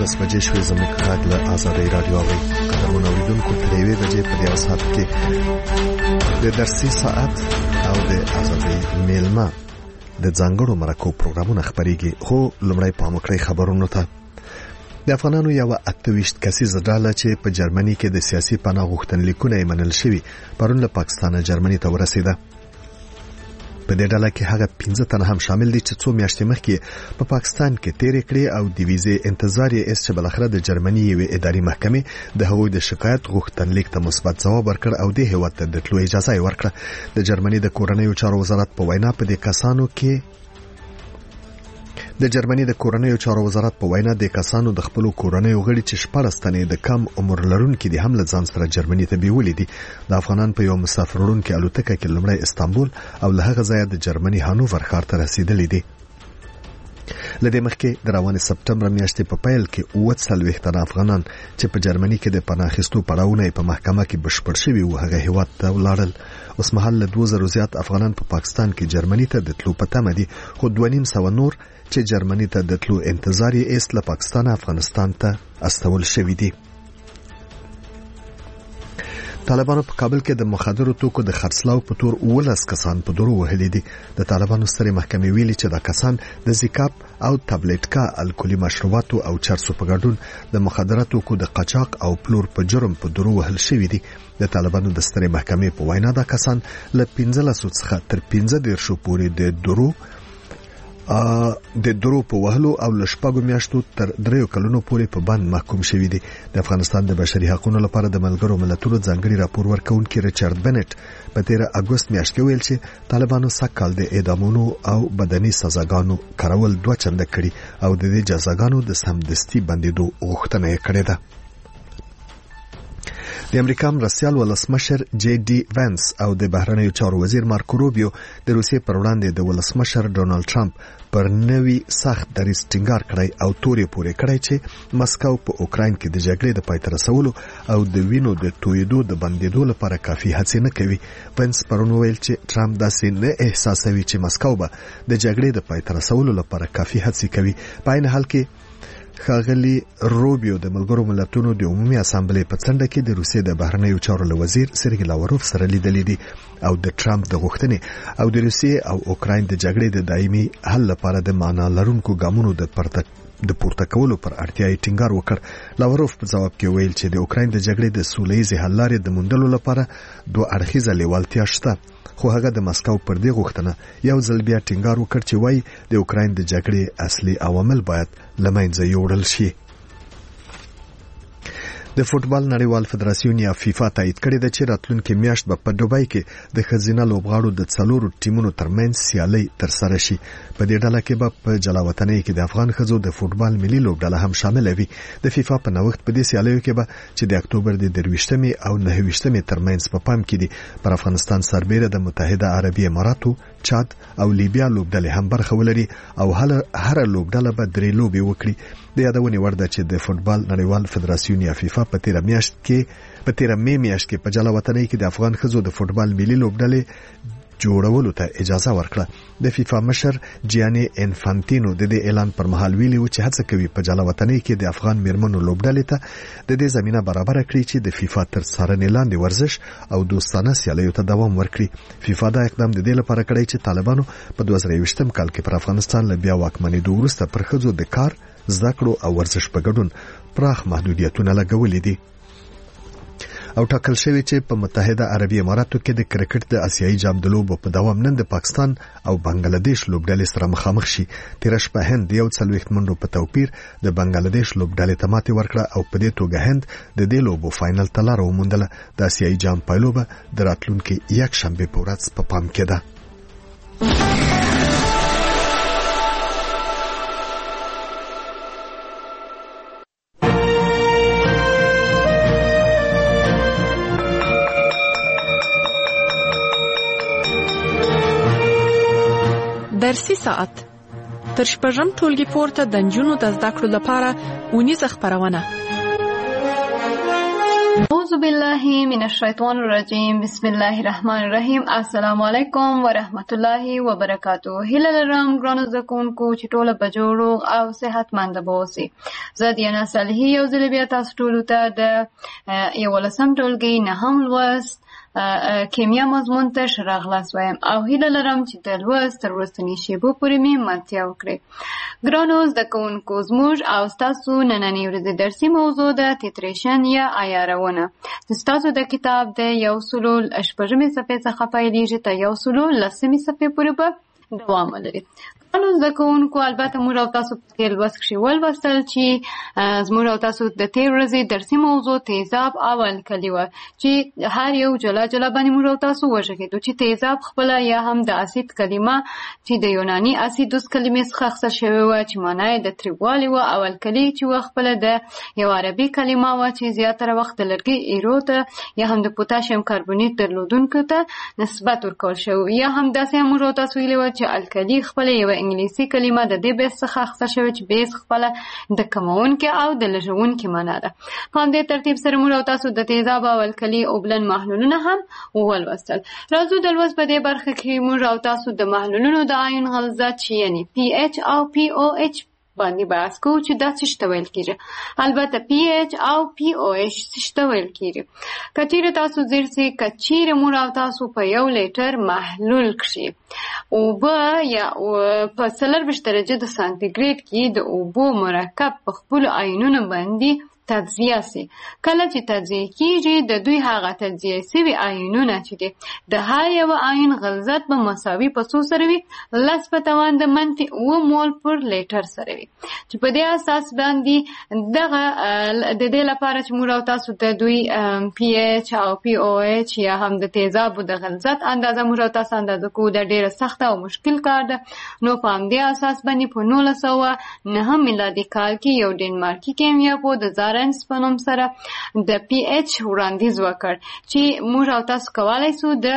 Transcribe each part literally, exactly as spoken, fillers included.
یولس بجې شوې. زموږ غږ له آزادۍ راډیو اورئ. قدرمنو اورېدونکو، تر یوې بجې په دې ساعت کې د درسي ساعت او د آزادۍ میلمه د ځانګړو مرکو پروګرامونه خپرېږي. خو لومړی پام وکړئ خبرونو ته. د افغانانو یوه اته ویشت کسیزه ډله چې په جرمني کې د سیاسي پناه غوښتنلیکونه یې منل شوي پرون له پاکستانه جرمني ته ورسېده. په دې ډله کې هغه پنځه تنه هم شامل دي چې څو میاشتې مخکې په پاکستان کې تیرې کړې او د ویزې انتظار یې ایست چې بالاخره د جرمني یوې اداري محکمې د هغوی د شکایت غوښتنلیک ته مثبت ځواب ورکړ او د هېواد ته د تلو اجازه یې ورکړه. د جرمني د کورنیو چارو وزارت په وینا په دې کسانو کې د جرمني د کورنیو چارو وزارت په وینا د کسانو د خپل کورنیو غړي چې شپږ تنې د کم عمر لرونکو دي هم له ځان سره جرمني ته بیولې دي. د افغانان په یو مسافر وړونکو الوتکه کې لومړی استانبول او له هغه ځایه د جرمني هانوور ښار ته رسیدلې دي. لدې مخکې د روانې سپټمبر میاشتې په پیل کې اووه څلوېښت تنه افغانان چې په جرمني کې د پناه اخیستو پړاوونه په محکمه کې بشپړ شوي وو هغه هېواد ته ولاړل. اوس مهال له دوه زره زیات افغانان په پاکستان کې جرمني ته د تلو په تمه دي، خو دوه نیم سوه نور چې جرمني ته د تلو انتظار یې ایست له پاکستان افغانستان ته استول شوي دي. طالبانو په کابل کې د مخدرو توکو د خرڅلاو په تور اوولس کسان په درو وهلي دي. د طالبانو سترې محکمې ویلي چې دا کسان د زیکاپ او تابلیټکا الکولي مشروباتو او چرسو په ګډون د مخدرو توکو د قاچاق او پلور په جرم په درو وهل شوي دي. د طالبانو د سترې محکمې په وینا دا کسان له پنځلسو څخه تر پنځه دیرشو پورې د درو د درو په وهلو او له شپږو میاشتو تر دریو کلونو پورې په بند محکوم شوي دي. د افغانستان د بشري حقوقو لپاره د ملګرو ملتونو ځانګړي راپور ورکونکي ریچارډ بنټ په تیره اګوست میاشت کې ویل چې طالبانو سږکال د اعدامونو او بدني سزاګانو کارول دوه چنده کړي او د دې جزاګانو د سمدستي بندیدو غوښتنه یې کړې ده. د امریکا مرستیال ولسمشر جی ډي وانس او د بهرنیو چارو وزیر مارکو روبیو د روسیې پر وړاندې د ولسمشر ډونالد ټرمپ پر نوي سخت دریځ ټینګار کړی او تورې پورې کړی چې مسکو په اوکراین کې د جګړې د پای ته رسولو او د وینو د تویدو د بندیدو لپاره کافي هڅې نه کوي. وانس پرون ویل چې ټرمپ داسې نه احساسوي چې مسکو به د جګړې د پای ته رسولو لپاره کافي هڅې کوي. په عین حال کې ښاغلي روبیو د ملګرو ملتونو د عمومي اسامبلې په څنډه کې د روسیې د بهرنیو چارو له وزیر سرګي لاوروف سره لیدلې دي او د ټرمپ د غوښتنې او د روسیې او اوکراین د جګړې د دایمي حل لپاره د معنا لرونکو ګامونو د پرته د پورته کولو پر اړتیا یې ټینګار وکړ. لاوروف په ځواب کې ویل چې د اوکراین د جګړې د سولهییزې حل لارې د موندلو لپاره دوه اړخیزه لیوالتیا شته، خو هغه د مسکو پر دې غوښتنه یو ځل بیا ټینګار وکړ چې وایي د اوکراین د جګړې اصلي عوامل باید له منځه یوړل شي. د فوټبال نړیوال فدراسیون یا فیفا تایید کړی د چې راتلونکي میاشت به په دوبۍ کې د ښځینه لوبغاړو د څلورو ټیمونو ترمنځ سیالي ترسره شي. په دې ډله کې به په جلاوطنۍ کې د افغان ښځو د فوټبال ملي لوبډله هم شامل وي. د فیفا په نوښت په دې سیالیو کې به چې د اکتوبر د درویشتمې او نهه ویشتمې ترمنځ په پام کې دي پر افغانستان سربېره د متحده عربي اماراتو، چاد او لیبیا لوبډلې هم برخه ولري او هر لوبډله به درې لوبې وکړي. د یادونې وړ ده چې د فوټبال نړیوال فدراسیون یا فیفا په تیره میاشت کې په تیره مې میاشت کې په جلاوطنۍ کې د افغان ښځو د فوټبال ملي لوبډلې جوړولو ته اجازه ورکړه. د فیفا مشر جیاني انفانتینو د دې اعلان پر مهال ویلي و چې هڅه کوي په جلاوطنۍ کې د افغان میرمنو لوبډلې ته د دې زمينه برابر کړي چې د فیفا تر څارنې لاندې ورزش او دوستانه سیالیو ته دوام ورکړي. فیفا دا اقدام د دې لپاره کړی چې طالبانو په دوه زره یوویشتم کال کې پر افغانستان له بیا واکمنېدو وروسته پر ښځو د کار، زده کړو او ورزش په ګډون پراخ محدودیتونه لګولې دي. او ټاکل شوی چې په متحده عربي اماراتو کې د کرکټ د آسیایي جام د لوبو په دوام نن د پاکستان او بنگلاديش لوبډلې سره مخامخ شي. تیر شپه هند یو څلوېښت منډو په توپیر د بنگلاديش لوبډلې ته ماتې ورکړه او په دې توګه هند د دې لوبو فائنل ته لاره وموندله. د آسیایي جام پایلوبه د راتلونکي یک شنبه په ورځ په پام کې ده. درسي ساعت تر شپږم ټولګي پورته د نجونو د زده کړو لپاره اونیزه خپرونه. أعوذ بالله من الشیطان الرجیم. بسم الله الرحمن الرحیم. السلام علیکم ورحمت الله وبرکاتو. هیله لرم ګرانو زده کوونکو چې ټوله په جوړ او صحتمند به اوسئ. زه دیانا صالحي یو ځل بیا تاسو ټولو ته د یولسم ټولګي نهم لوست کیمیا مضمون ته ښه راغلاست وایم او هیله لرم چې د لوست تر وروستنۍ شېبو پورې مې ملتیا وکړئ. ګرانو زده کوونکو، زموږ او ستاسو نننۍ ورځې درسي موضوع ده تیتریشن یا عیارونه. ستاسو د کتاب د یو سلو شپږمې صفحې څخه پیلېږي تر یو سلو لسمې صفحې پورې به دوام ولري. ګرانو زده کوونکو، البته موږ او تاسو په تېر لوست کښې ولوستل چې زموږ او تاسو د تېر ورځې درسي موضوع تیزاب او الکلي وه چې هر یو جلا جلا باندې موږ او تاسو وږغېدو چې تیزاب خپله یا هم د اسید کلمه چې د یوناني اسیدوس کلمې څخه اخیستل شوې وه چې معنا یې د تریوالي وه، او الکلي چې وه خپله د یو عربي کلمه وه چې زیاتره وخت د لرګي ایرو ته یا هم د پوتاشیم کاربونیت درلودونکو ته نسبت ورکول شوی، یا هم داسې هم موږ او تاسو ویلي وه چې الکلي خپله یوه انګلیسي کلمه د دې بیس څخه اخیستل شوې چې بیس خپله د کمونکي او د لږونکي معنا ده. په همدې ترتیب سره موږ او تاسو د تیزاب او الکلي اوبلن محلولونه هم ولوستل. راځو د لوست په دې برخه کې موږ او تاسو د محلولونو د آیون غلظت چې یعنې پی ایچ او پی او ایچ باندې بحث کوو چې دا څه ته ویل کېږي. البته پی ایچ او پی او ایچ څه ته ویل کېږي. که چیرې تاسو ځیر سئ، که چیرې موږ او تاسو په یو لیټر محلول کښې اوبه یا په څلرویشت درجه د سانتیګریډ کې د اوبو مرکب په خپلو آیونونو باندې تجزیه سي. کله چې تجزیه کېږي د دوی هغه تجزیه سوي آیونونه چې دي د هر یوه آیون غلظت به مساوي په څو سره وي؟ لس په توان د منفي اوه مول پر لیټر سره وي، چې په دې اساس باندې دغه د دې لپاره چې موږ او تاسو د دوی پی ایچ او پی او ایچ یا هم د تیزابو د غلظت اندازه موږ او تاسو اندازه کوو، دا ډېره سخته او مشکل کار ده. نو په همدې اساس باندې په نولس سوه نهم میلادي کال کې یو ډنمارکي کیمیاپوه د زارنس په نوم سره د پی ایچ وړاندیز وکړ چې موږ او تاسو کولی سو د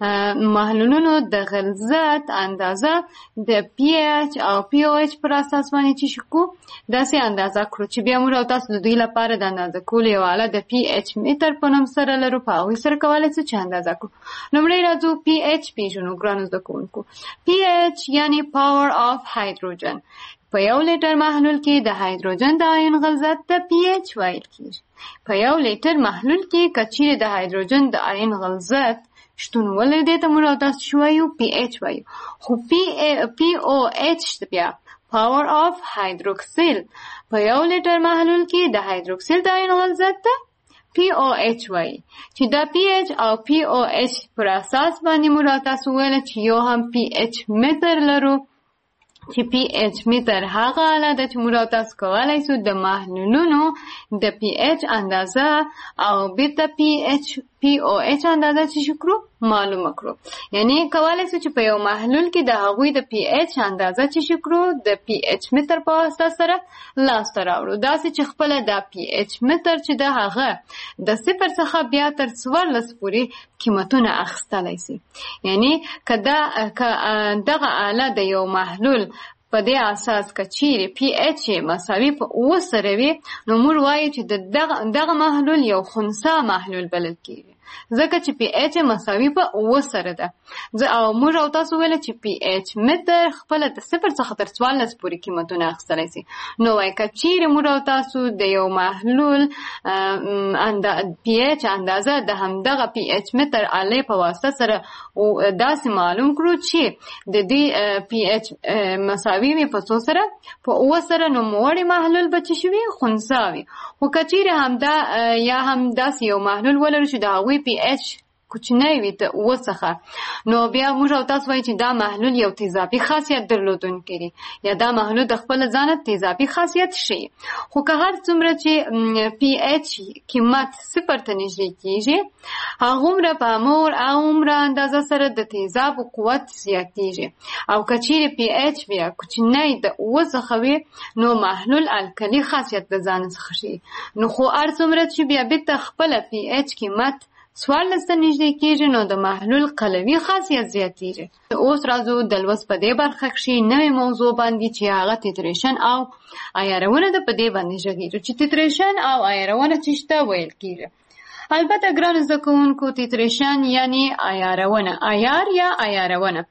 محلولونو د غلظت اندازه د پی ایچ او پی او ایچ پر اساس باندې چې شکو داسې اندازه کړو چې بیا موږ او تاسو د دوی لپاره د اندازه کولو یو آله د پی ایچ میټر په نوم سره لرو، په هغوی سره کولی سو چې اندازه کړو. لومړی راځو پی ایچ پیژنو. ګرانو زده کوونکو، پی ایچ یعنې پاور آف هایدروجن. په یو لیټر محلول کې د هایدروجن د آیون غلظت ته پی ایچ ویل کېږي. په یو لیټر محلول کې که چیرې د هایدروجن د آیون غلظت شتون ولري ته موږ او تاسو شو وایو پی ایچ وایو. خو پی پی او ایچ بیا پاور آف هایدروکسیل په یو لیټر محلول کې د هایدروکسیل د آیون غلظت ته پی او ایچ وایي، چې دا پی ایچ او پی او ایچ پر اساس باندې موږ او تاسو ویل چې یو هم پی ایچ میټر لرو، چې پی ایچ میټر هغه آله ده چې موږ او تاسو کولی سو د محلولونو د پی ایچ اندازه او بیرته پی ایچ پی او ایچ اندازه چې شکرو معلومه کړو. یعنی کولی سو چې په یو محلول کې د هغوی د پی ایچ اندازه چې شکرو د پی ایچ میټر په واسطه سره لاسته راوړو، داسې چې خپله دا پی ایچ میټر چې د هغه د صفر څخه بیا تر څوارلس پورې قیمتونه اخیستلی سي. یعنی که دغه آله د یو محلول په دې اساس که چیرې پی ایچ مساوي په اوه سره وي نو موږ وایو چې دغه محلول یو خنثی محلول بلل کېږي، ځکه چې پی ایچ مساوي په اوه سره ده. او موږ او تاسو ویل چې پی ایچ میټر خپله د صفر څخه تر څوارلس پورې قیمتونه اخیستلی سي. نو وایي که چیرې موږ او تاسو د یو محلول پی ایچ اندازه د همدغه پی ایچ میټر آلې په واسطه سره داسې معلوم کړو چې د دې پی ایچ مساوي وي په څو سره؟ په اوه سره، نو موړی محلول به چې شوي خنثی وي. خو که چیرې همدا یا هم داسې یو محلول ولرو چې د هغوی پی ایچ کوچنی وي د اوه څخه، نو بیا موږ او تاسو وایو چې دا محلول یو تیزابي خاصیت درلودونکی دی، یا دا محلول د خپله ځانه تیزابي خاصیت ښیي. خو که هر څومره چې پی ایچ قیمت صفر ته نږدې کېږي، هغومره په همهور هغومره اندازه سره د تیزابو قوت زیاتېږي. او که چیرې پی ایچ بیا کوچنی د اوه څخه وي نو محلول الکلي خاصیت د ځانه څخه ښیي. نو خو هر څومره چې بیا بېرته خپله پی ایچ قیمت څوارلس ته نږدې کېږي نو د محلول قلوي خاصیت زیاتېږي. اوس راځو د لوست په دې برخه کښې نوې موضوع باندې چې هغه تیتریشن او عیارونه ده، په دې باندې غږېږو چې تیتریشن او عیارونه څه ته ویل کېږي. البته ګران زده کوونکو تیتریشن یعنی عیارونه، عیار یا عیارونه.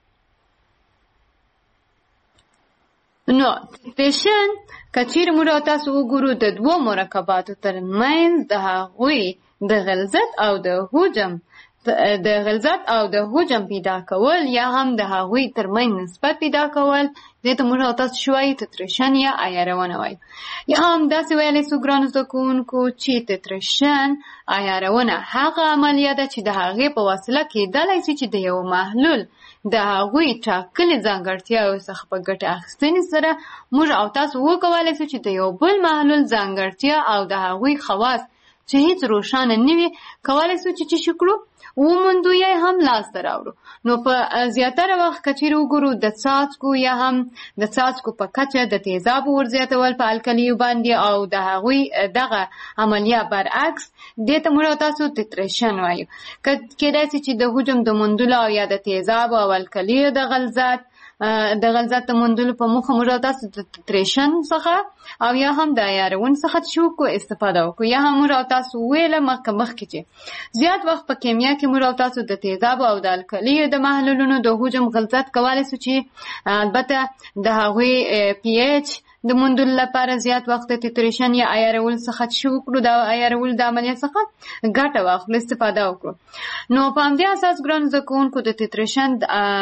نو تیتریشن که چیرې موږ او تاسو وګورو د دوو مرکباتو ترمنځ د هغوی د غلظت او د حجم د غلظت او د حجم پیدا کول یا هم د هغوی ترمنځ نسبت پیدا کول دې ته موږ او تاسو شوی تیتریشن یا عیارونه وایو. یا هم داسې ویلی سو ګرانو زده کوونکو چې تیتریشن عیارونه هغه عملیه ده چې د هغې په وسیله کیدلی شي چې د یو محلول د هغوی ټاکلې ځانګړتیاوو څخه په ګټه اخیستنې سره موږ او تاسو وکولی سو چې د یو بل محلول ځانګړتیا او د هغوی خواص چې هیڅ روښانه نه وي کولی سو چې څه کړو وموندو یا هم لاسته راوړو. نو په زیاتره وخت که چیرې وګورو د څاڅکو یا هم د څاڅکو په کچه د تیزابو ورزیاتول په القلیو باندې او د هغوی دغه عملیه برعکس دې ته موږ تاسو تیتریشن وایو. کېدای شي چې د حجم د موندلو او یا د تیزابو او القلیو د غلظت د غلظت د موندلو په موخه موږ تاسو د تیتریشن څخه او یا هم د عیارون څخه شو کو استفاده وکړو. یا هم موږ تاسو ویله مخکې مخکې چې زیات وخت په کیمیا کې موږ تاسو د تیزابو او د القلیو د محلولونو د حجم غلظت کولی سو چې البته د هغوی پی ایچ د موندلو لپاره زیات وخت د تیتریشن یا عیارول څخه شو وکړو د عیارول د عملیه څخه ګټه واخلو استفاده وکړو. نو په همدې اساس ګران زده کوونکو د تیتریشن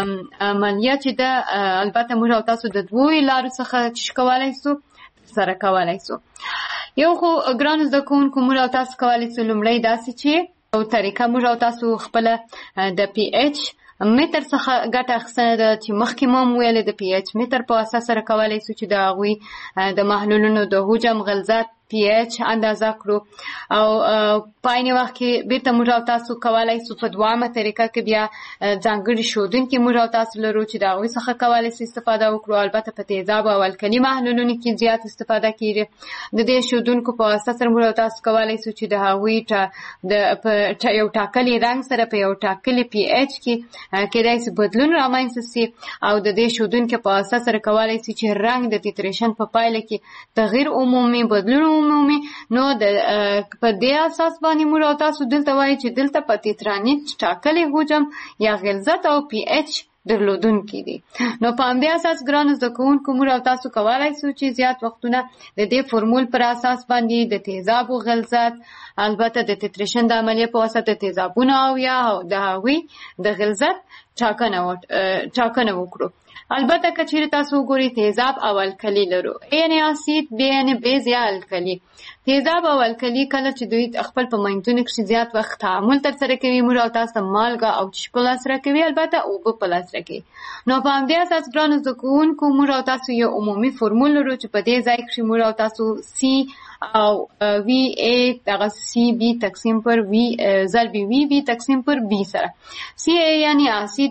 عملیه چې ده البته موږ او تاسو د دوو لارو څخه چې کولی سو سره کولی سو. یو خو ګران زده کوونکو موږ او تاسو کولی سو لومړی داسې چې او طریقه موږ او تاسو خپله د پی ایچ متر څخه ګټه اخیستنه ده چې مخکې مو هم ویلې د پی ایچ متر په اساس سره کولی سو چې د هغوی د محلولونو د حجم غلظت پی ایچ اندازه کړو او په عین وخت کې بیرته موږ او تاسو کولی سو په دوامه طریقه کې بیا ځانګړي ښودونکي موږ او تاسو لرو چې د هغوی څخه کولی سو استفاده وکړو. البته په تیزابو او القلي محلولونو کې زیات استفاده کیږي. د دې ښودونکو په واسطه سره موږ او تاسو کولی سو چې د هغوی د په یو ټاکلي رنګ سره په یو ټاکلي پی ایچ کې کېدای سي بدلون رامنځته سي او د دې ښودونکي په واسطه سره کولی سي چې رنګ د تیتریشن په پایله کې تغییر عمومي بدلون عمومي. نو د په دې اساس باندې موږ او تاسو دلته وایي چې دلته په تیترانیت ټاکلي حجم یا غلظت او پی ایچ درلودونکي دي. نو په همدې اساس ګرانو زده کوونکو موږ او تاسو کولی سو چې زیات وختونه د دې فورمول پر اساس باندې د تیزابو غلظت البته د تیتریشن د عملیې په واسطه د تیزابونو او یا د هغوی د غلظت ټاکنه وکړو. البته که چیرې تاسو وګورئ تیزاب او القلي لرو یعنې اسید بیا یعنې بیز یا القلي. تیزاب او القلي کله چې دوی خپل په منځونو کښې زیات وخت تعامل ترسره کوي موږ او تاسو مالګه او چشم په لاس راکوي البته اوبه په لاس راکوي. نو په همدې اساس ګرانو زده کوونکو موږ او تاسو یو عمومي فورمول لرو چې په دې ځای کښې موږ او تاسو سی او وی ای دغه سی بی تقسیم پر وی ضرب وی بی تقسیم پر بی سره سی ای یعنې اسید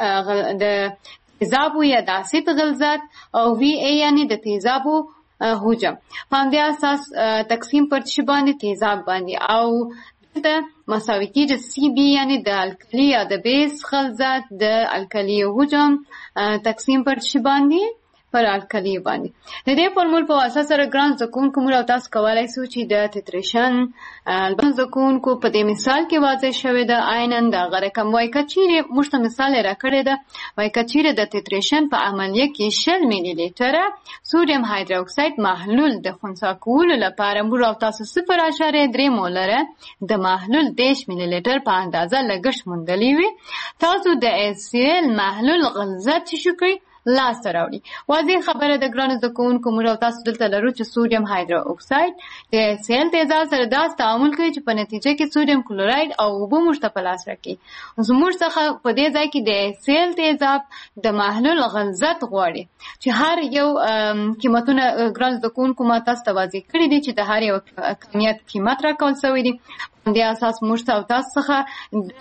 د تیزابو یا د اسید غلظت او وی ای یعنې د تیزابو حجم په همدې اساس تقسیم پر څه باندې تیزاب باندې او دلته مساوي کېږي سی بی یعنې د القلي یا د بیز غلظت د القلي حجم تقسیم پر څه باندې پر القلي باندې. د دې فورمول په واسطه سره ګران زده کوونکو موږ او تاسو کولی سو چې د تیتریشن البته زده کوونکو په دې مثال کې واضح شوې ده عیناً دغه رقم وایي که چیرې موږ ته مثال یې راکړې ده وایي که چیرې د تیتریشن په عملیه کې شل میلي لیټره سودیم هایدروکساید محلول د خنثی کولو لپاره موږ او تاسو صفر اعشاریه درې مولره د محلول دېرش میلي لیټر په اندازه لګښت موندلی وي تاسو د ایسیل محلول غلظت چې شو کړئ لاسته راوړي. واضح خبره د ګرانو زده کوونکو موږ او تاسو دلته لرو چې سودیم هایدرو اکساید د سیل تیزاب سره داسې تعامل کوي چې په نتیجه کې سودیم کلوراید او اوبه موږ ته په لاس راکوي. زموږ څخه په دې ځای کې د سیل تیزاب د محلول غلظت غواړي چې هر یو قیمتونه ګرانو زده کوونکو ما تاسو ته واضح کړي دي چې د هر یو کمیت قیمت راکول شوی دی. په دې اساس موږ او تاسو څخه د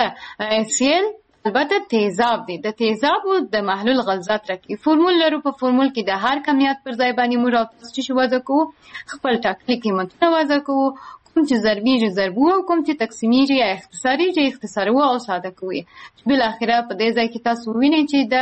سیل البته تیزاب دی د تیزابو د محلول غلظت راکوي. فورمول لرو په فورمول کې د هر کمیت پر ځای باندې موږ او تاسو چې وضع کوو خپل ټاکلي قیمتونه وضع کوو کوم چې ضربیږي ضربو او کوم چې تقسیمیږي یا اختصاریږي اختصارو او ساده کوي. بالاخره په دې ځای کې تاسو وینئ چې د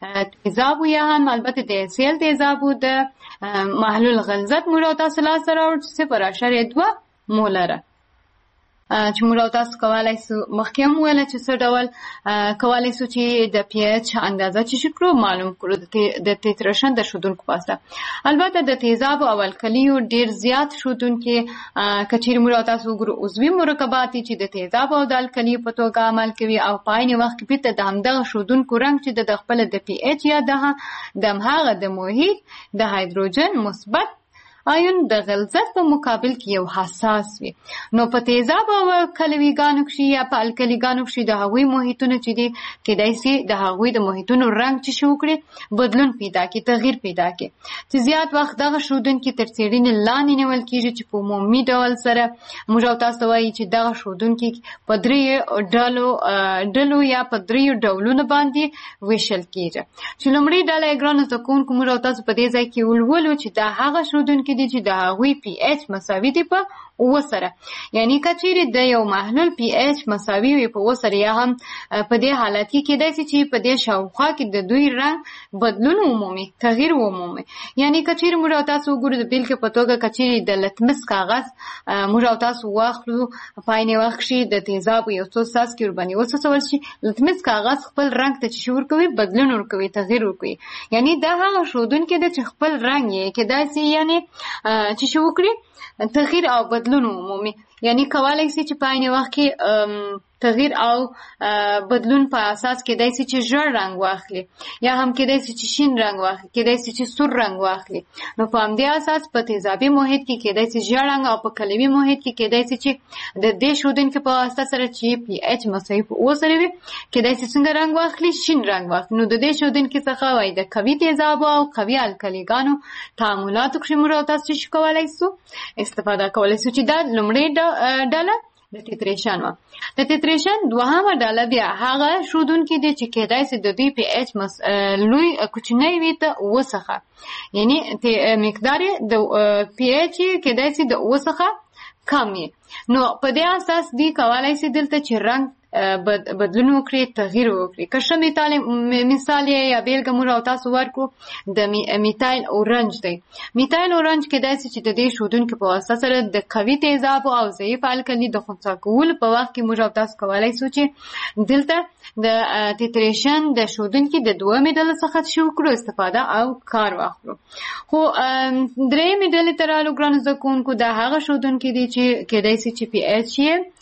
تیزابو یا هم البته د سیل تیزابو د محلول غلظت موږ او تاسو لاسته راوړو چې صفر اعشاریه دوه مولره. چې موږ او تاسو کولای سو مخکې هم ویل چې څه ډول کولای سو چې د پی ایچ اندازه چې کړو معلوم کړو د تیتریشن د ښودونکو په واسطه. البته د تیزابو او الکلیو ډیر زیات ښودونکي کچیر موږ او تاسو وګورو عضوي مرکبات چې د تیزابو او د الکلیو په توګه عمل کوي او په عین وخت کې بیرته د همدغه ښودونکو رنګ چې د خپل د پی ایچ یا د هماغه د محیط د هایدروجن مثبت آیون د غلظت په مقابل کې یو حساس وي. نو په تیزاب او کلویګانو کې یا په الکلیګانو کې د هغوی محیطونه چې دي کېدای شي د هغوی د محیطونو رنګ چې شو کړي بدلون پیدا کړي تغییر پیدا کړي چې زیات وخت دغه ښودونکي تر څېړنې لاندې نیول کېږي چې په عمومي ډول سره موږ او تاسو وایي چې دغه ښودونکي په درېیو ډلو ډلو یا په درېیو ډولونو باندې ویشل کېږي. چې لومړۍ ډله یې ګرانو زده کوونکو موږ او تاسو په دې ځای کې ولولو چې دا هغه ښودونکي دي چې د هغوی پی ایچ مساوي دي په اوه سره. یعنی کچېرې د یو محلول پی ایچ مساوي وي په اوه سره یا هم په دې حالت کې کېدای شي چې په دې شاوخوا کې د دوی رنګ بدلون ومومي تغییر ومومي. یعنی کچېرې موږ او تاسو وګورو د بیلګې په توګه کچېرې د لتمس کاغذ موږ او تاسو واخلو په عین وخت کې د تیزابو یو څو څاڅکي ورباندې وڅڅول شي لتمس کاغذ خپل رنګ ته چې ورکوي بدلون ورکوي تغییر ورکوي. یعنی دا هغه ښودونکی دی چې خپل رنګ یې کېدای شي یعنی چې شو وکړي تغییر او بدلون عمومي. یعنی کولای شي چې په عین وخت کې تغییر او بدلون په اساس کېدای شي چې ژړ رنګ واخلي یا هم کېدای شي چې شین رنګ واخلي کېدای شي چې سور رنګ واخلي. نو په همدې اساس په تیزابي محیط کې کېدای شي ژړ رنګ او په کلوي محیط کې کېدای شي چې د دې ښودونکي په واسطه سره چې پی ایچ مساوي په اوه سره وي کېدای شي څنګه رنګ واخلي شین رنګ واخلي. نو د دې ښودونکي څخه وایي د قوي تیزابو او قوي الکلیګانو تعاملاتو کې موږ او تاسو چې کولای شو استفاده کولای شو چې دا لومړۍ ډله د تیتریشن وه. د تیتریشن دوهمه ډله بیا هغه ښودونکي دي چې کېدای شي د دوی پی ایچ لوی کوچنی وي د اوه څخه یعنی مقدار د پی ایچ کېدای شي د اوه څخه کم وي. نو په دې اساس دی کولای شي دلته چې رنګ بدلون وکړي تغییر وکړي. که ښه مثال مثال یا بیلګه موږ او تاسو ورکړو د میتایل اورنج دی. میتایل اورنج کېدای شي چې د دې ښودونکي په واسطه سره د قوي تیزابو او ضعیف الکلي د خنثی کولو په وخت کې موږ او تاسو کولای شو چې دلته د تیتریشن د ښودونکي د دومې ډلې څخه شو کړو استفاده او کار واخلو. خو درېیمې ډلې ته رالو ګرانو زده کوونکو دا هغه ښودونکي دي چې کېدای شي چې پی ایچ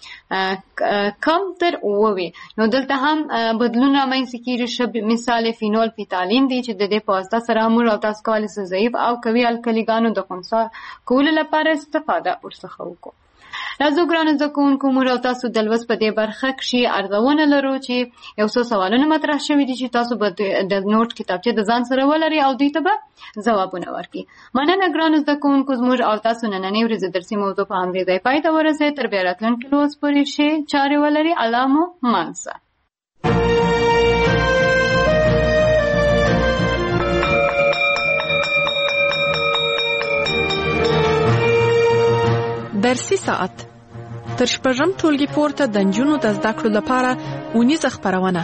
یې کم تر اوه وي. نو دلته هم بدلون رامنځته کېږي. مثال فینول فیتالین دی چې د دې په واسطه سره موږ او تاسو کولی شو ضعیف او قوي الکلیګانو د خنثی کولو لپاره استفاده ورڅخه وکړو. راځو ګرانو زده کوونکو موږ او تاسو د لوست په دې برخه کښې ارزونه لرو چې یو څو سوالونه مطرح شوي دي چې تاسو به د نوټ کتابچې د ځان سره ولرئ او دوی ته به ځوابونه ورکړي. مننه ګرانو زده کوونکو زموږ او تاسو نننۍ ورځې درسي موضوع په همدې ځای پای ته ورسوئ. تر بیا راتلونکي لوست پورې ښې چارې ولرئ. الله مو مانسه. درسي ساعت تر شپږم ټولګي پورته د نجونو د زده کړو لپاره اونیزه خپرونه.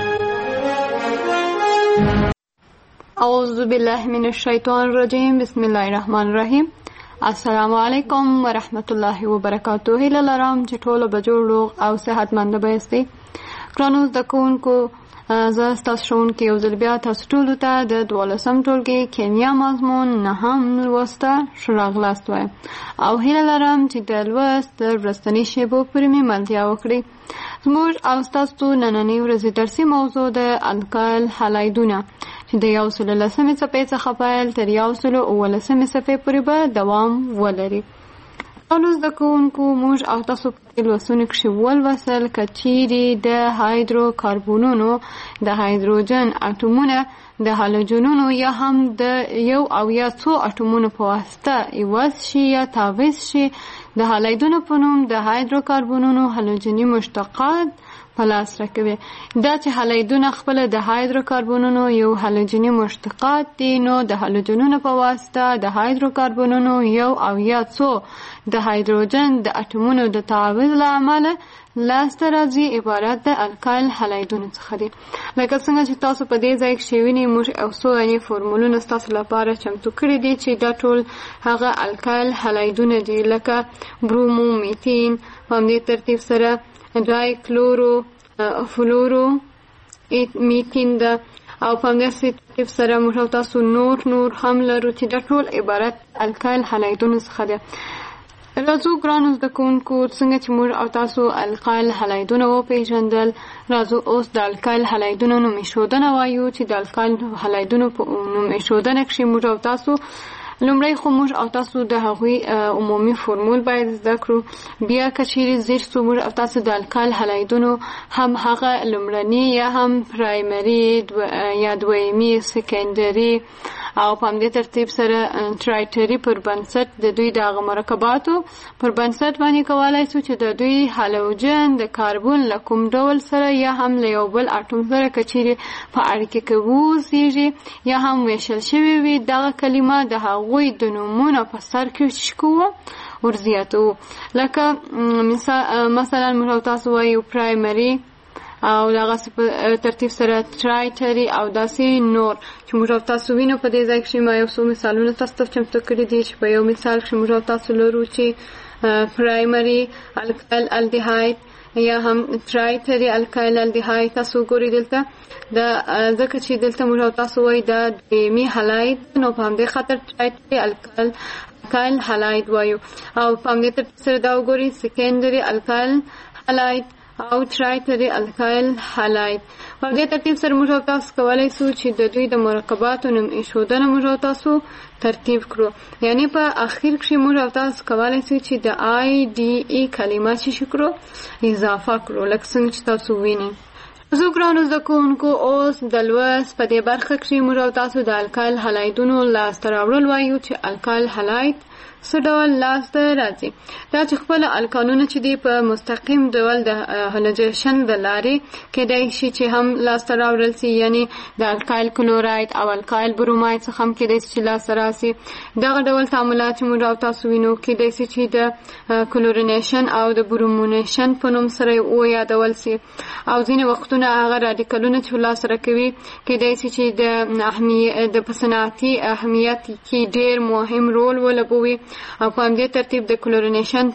اعوذ بالله من الشیطان الرجیم بسم الله الرحمن الرحیم. السلام علیکم ورحمت الله وبرکاته. هیله لرم چې ټول به جوړ روغ او صحتمند به یاستئ. ګرانو زده کوونکو زه ستاسو ښوونکې یو ځل بیا تاسو ټولو ته د دولسم ټولګي کیمیا مضمون نهم لوست ته ښه راغلاست وایم او هیله لرم چې د لوست د وروستنۍ شیبو پورې مې ملتیا وکړئ. زموږ او ستاسو نننۍ ورځې درسي موضوع د الکایل هالایدونه چې د یو سلو لسمې څپې څخه پیل تر یو سلو اوولسمې څپې پورې به دوام ولري. ټولو زده کوونکو موږ او تاسو په لوستونو کښې ولوستل که چیرې د هایدرو کاربونونو د هایدروجن اټومونه د هالوجنونو یا هم د یو او یا څو اټومونو په واسطه عوض شي یا تعویض شي د هالایدونو په نوم د هایدرو کاربونونو هالوجني مشتقات په لاس راکوي. دا چې هالایدونه خپله د هایدرو کاربونونو یو هالوجني مشتقات دي نو د هالوجنونو په واسطه د هایدرو کاربونونو یو او یا څو د هایدروجن د اټومونو د تعویض له امله لاسته راځي عبارت د الکایل هالایدونو څخه دي. لکه څنګه چې تاسو په دې ځای کې شوینې موږ او څو یعنی فورمولونه ستاسو لپاره چمتو کړي دي چې دا ټول هغه الکایل هالایدونه دي، لکه برومو، میتین، په همدې ترتیب سره ډای کلورو فلورو میتین ده، او په همدې ترتیب سره موږ تاسو نور نور هم لرو چې دا ټول عبارت الکایل هالایدونو څخه دي. راځو ګرانو زده کوونکو، څنګه چې موږ او تاسو الکایل هالایدونه وپېژندل، راځو اوس د الکایل هالایدونو نوم ایښودنه وایو چې د الکایل هالایدونو په نوم ایښودنه کښې موږ او تاسو لومړی خو موږ او تاسو د هغوی عمومي فورمول باید زده کړو. بیا که چیرې زیر سو موږ او تاسو د الکایل هالایدونو هم هغه لومړني یا هم پرایمري یا دویمي سیکنډري او په همدې ترتیب سره ټرایټري پر بنسټ د دوی د هغه مرکباتو پر بنسټ باندې کولی شو چې د دوی هالوجن د کاربون له کوم ډول سره یا هم له یو بل اټوم سره که چیرې په اړیکه کې واوسېږي یا هم ویشل شوي وي، دغه کلمه د هغوی د نومونو په سر کې شکوه ورزیاتو. لکه مثلا موږ تاسو وایو پرایمري او دغه په ترتیب سره ټرایټري او داسې نور چې موږ تاسو وینو. په دې ځای کې ما یو څو مثالونه تاسو ته چمتو کړي دي چې په یو مثال کې موږ تاسو لرو چې پرایمري الکایل الډیهاید یا هم ټرایټري الکایل الډیهاید. تاسو ګورئ دلته دا ځکه چې دلته موږ تاسو وایي دا دویمي هالاید، نو په همدې خاطر ټرایټري الکایل الکایل هالاید وایو. او په همدې ترتیب سره دا وګورئ سیکنډري الکایل هالاید او ټرایټري الکایل هالاید. په دې ترتیب سره موږ تاسو کولای شو چې د دوی د مرکباتو نوم ایښودنه موږ تاسو ترتیب کړو. یعنی په اخر کې موږ تاسو کولای شو چې د آی ډي ای کلمه چې کړو اضافه کړو، لکه څنګه چې تاسو وینئ. زه ګرانو زده کوونکو اوس د لوست په دې برخه کې موږ تاسو د الکایل هالایدونو لاسته راوړل وایو چې الکایل هالاید څه ډول لاسته راځي. دا چې خپل الکانونه چې دی په مستقیم ډول د هالوجن د لارې کېدای شي چې هم لاسته راوړل سي، یعنی د الکایل کلوراید او الکایل بروماید څخه هم کېدای شي چې لاسته راسي. دغه ډول تعاملات چې موږ تاسو وینو کېدای شي چې د کلورینیشن او د برومونیشن په نوم سره ویادول سي، او ځینې وختونه هغه رادیکلونه چې لاسته راکوي کېدای شي چې د اهمیت د صنعتي اهمیت کې ډېر مهم رول ولوبوي. او په همدې ترتیب د کلورینیشن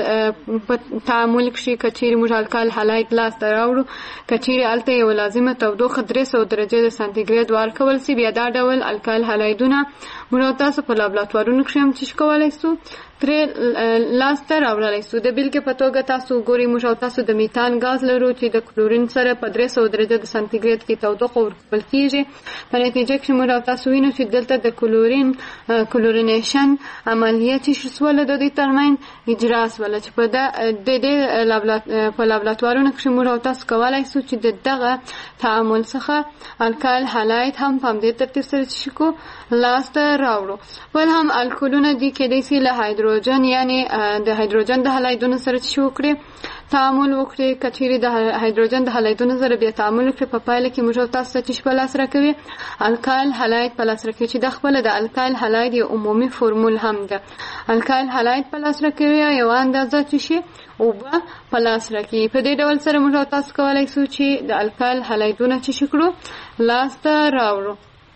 په تعامل کې کچېرې موږ الکایل هالاید لاسته راوړو، کچېرې هلته یو لازمه تودوخه درې سوه درجې د سانتیګریډ ورکول سي، بیا دا ډول الکایل هالایدونه موږ تاسو په لابراتوارونو کې هم څه کولی شو ترې لاسته راوړلی شو. د بېلګې په توګه تاسو ګورئ موږ او تاسو د میتان ګاز لرو چې د کلورین سره په درې سوه درجه د سانتیګریډ کې تودوخه ورکول کېږي. په نتیجه کې موږ او تاسو وینو چې دلته د کلورین کلورینیشن عملیه چې شوله د دوی ترمنځ اجرا شوله، چې په دې په لابراتوارونو کې موږ او تاسو کولی شو چې د دغه تعامل څخه الکایل هالاید هم په همدې ترتیب سره چې کو لاسته راوړو. بل هم الکولونه دي کېدای شي له هایدروجن یعنی د هایدروجن د هالایدونو سره چې وکړي تعامل وکړي، کچېرې د هایدروجن د هالایدونو سره بیا تعامل وکړي، په پایله کې موږ تاسو ته چې په لاس راکوي الکایل هالاید په لاس راکوي، چې د خپله د الکایل هالاید یو عمومي فورمول هم ده. الکایل هالاید په لاس راکوي یو اندازه چې شي اوبه په لاس راکوي. په دې ډول سره موږ تاسو کولی شو چې د الکایل هالایدونه چې کړو لاسته راوړو.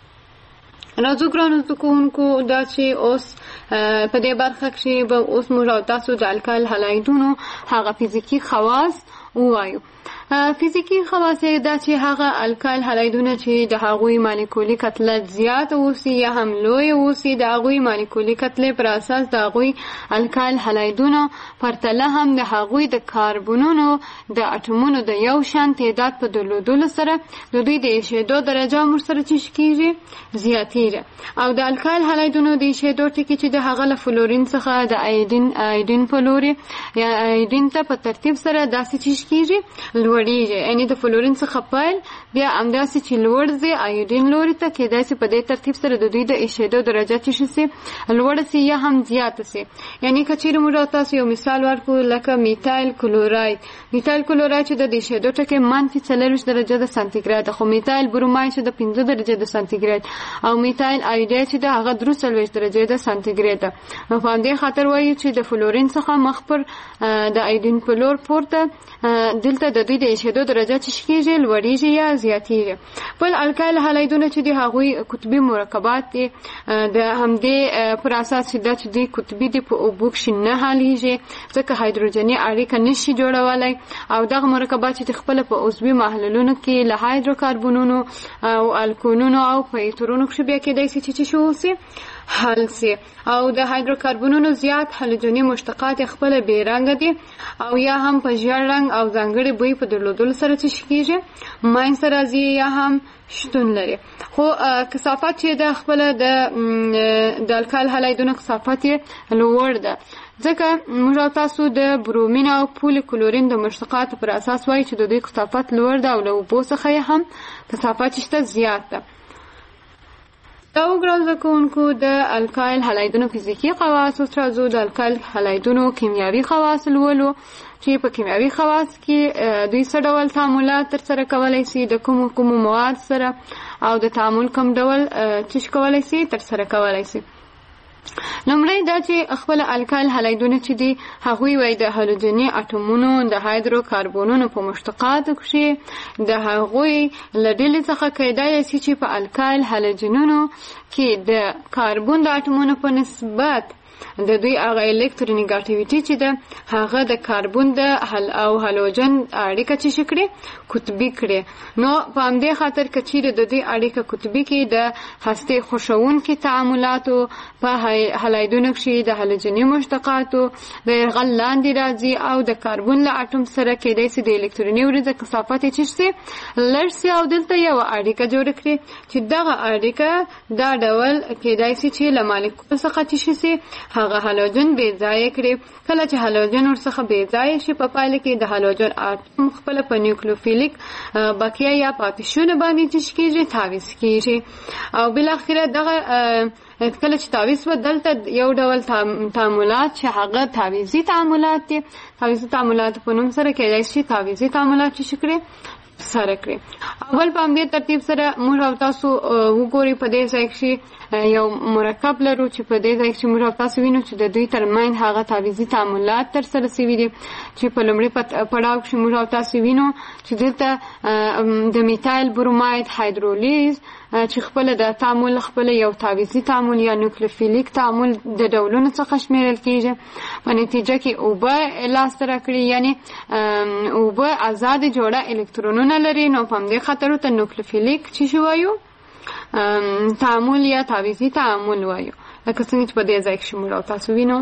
راځو ګرانو زده کوونکو دا چې اوس په دې برخه کې به اوس موږ تاسو د الکایل هالایدونو هغه فزیکي خواص ووایو. فزیکی خواص دا چې هغه الکایل هالایدونه چې د هغوی مالیکولي کتله زیات اوسي یا هم لوی اوسي، د هغوی مالیکولي کتلې پر اساس د هغوی الکایل هالایدونه پرتله هم د هغوی د کاربونونو د اټومونو د یو شان تعداد په درلودلو سره د دوی د ایشېدو درجه هم ورسره چې کېږي زیاتېږي. او د الکایل هالایدونو د ایشېدو ټکي چې د هغه له فلورین څخه د ایډین ایډین په لوري یا ایډین ته په ترتیب سره داسې چې کېږي لوړیږي، یعنې د فلورین څخه پیل بیا همداسې چې لوړ ځي ایوډین لوري ته، کېدای شي په دې ترتیب سره د دوی د ایشېدو درجه چې شي سي لوړه سي یا هم زیاته سي. یعنې که چیرې موږ تاسو یو مثال ورکړو لکه میتایل کلوراید، میتایل کلوراید چې د ایشېدو ټکي منفي څلرویشت درجه د سانتیګراد، خو میتایل بروماید چې د پنځه درجه د سانتیګراد او میتایل ایوډاید چې د هغه درې څلوېښت درجه د سانتیګراد ده. نو په همدې خاطر وایو چې د فلورین څخه مخ پر د ایوډین په لور پورته دلته د دوی د ایشېدو درجه چې کېږي لوړیږي یا زیاتیږي. بل الکایل هالایدونه چې دي هغوی قطبي مرکبات دي، د همدې پر اساس چې دا چې دوی قطبي دي په اوبو کښې نه حلیږي ځکه هایدروجني اړیکه نشي جوړولی، او دغه مرکبات چې خپله په عضوي محلولونو کې له هایدروکاربونونو او الکولونو او په ایترونو کښې بیا کېدای شي چې څه شي اوسي حل سي. او د هایدروکاربونونو زیات هالوجني مشتقات خپله بې رنګه دي او یا هم په ژیړ رنګ او ځانګړي بوی په درلودلو سره څه کېږي منځته راځي یا هم شتون لري. خو کثافت چې د خپله د د الکایل هالایدونو کثافت یې لوړ ده، ځکه موږ او تاسو د برومین او پولی کلورین د مشتقاتو پر اساس وایي چې د دوی کثافت لوړ ده او له اوبو څخه یې هم کثافت شته زیات ده. دا وګورئ زده کوونکو د الکایل هالایدونو فزیکي خواص اوس راځو د الکایل هالایدونو کیمیاوي خواص لولو چې په کیمیاوي خواص کې دوی څه ډول تعاملات ترسره کولی شي، د کومو کومو مواد سره او د تعامل کوم ډول څه کولی شي ترسره کولی شي. لومړی دا چې خپل الکایل هالایدونه چې دي هغوی وایي د هالوجني اټومونو د هایدروکاربونونو په مشتقاتو کښې د هغوی له ډلې څخه کېدای شي چې په الکایل هالوجنونو کې د کاربون د اټومونو په نسبت د دوی هغه الکترونیګاټیویټي چې ده هغه د کاربون د هل او هالوجن اړیکه چې شي کړي قطبي کړي. نو په همدې خاطر که چیرې د دوی اړیکه قطبي کړي د هستې خوښوونکي تعاملاتو په هالایدونو کښې د هالوجني مشتقاتو د یرغل لاندې راځي او د کاربون له اټوم سره کېدای شي د الکتروني وریځه کثافت یې څه شي لږ شي او دلته یوه اړیکه جوړه کړي چې دغه اړیکه دا ډول کېدای شي چې له مالیکول څخه څه شي هغه هالوجن بې ځایه کړي. کله چې هالوجن ورڅخه بې ځایه شي په پایله کې د هالوجن اټوم خپله په نیوکلیوفیلیک بقیه یا پاتې باندې چې کېږي تعویض کېږي او بالاخره دغه کله چې تعویض به دلته یو ډول تعاملات چې هغه تعویضي تعاملات دي، تعویضي تعاملات په نوم سره کېدای شي تعویضي تعاملات چې کړي سره کړي. اول په همدې ترتیب سره موږ او تاسو وګورئ په دې ځای کښې یو مرکب لرو چې په دې ځای کښې موږ او تاسو وینو چې د دوی ترمنځ هغه تعویضي تعاملات ترسره شوي دي چې په لومړي پړاو کښې موږ او تاسو وینو چې دلته د میتایل بروماید هایدرولیز چې خپله د تعامل خپله یو تعویضي تعامل یا نیوکلیوفیلیک تعامل د ډولونو څخه شمیرل کېږي. په نتیجه کې اوبه لاسته راکړي، یعنې اوبه ازاد جوړه الکترونونه لري. نو په همدې خاطر ورته نیوکلیوفیلیک چې شي وایو تعامل یا تعویضي تعامل وایو، لکه څنګه چې په دې ځای کښې موږ او تاسو وینو.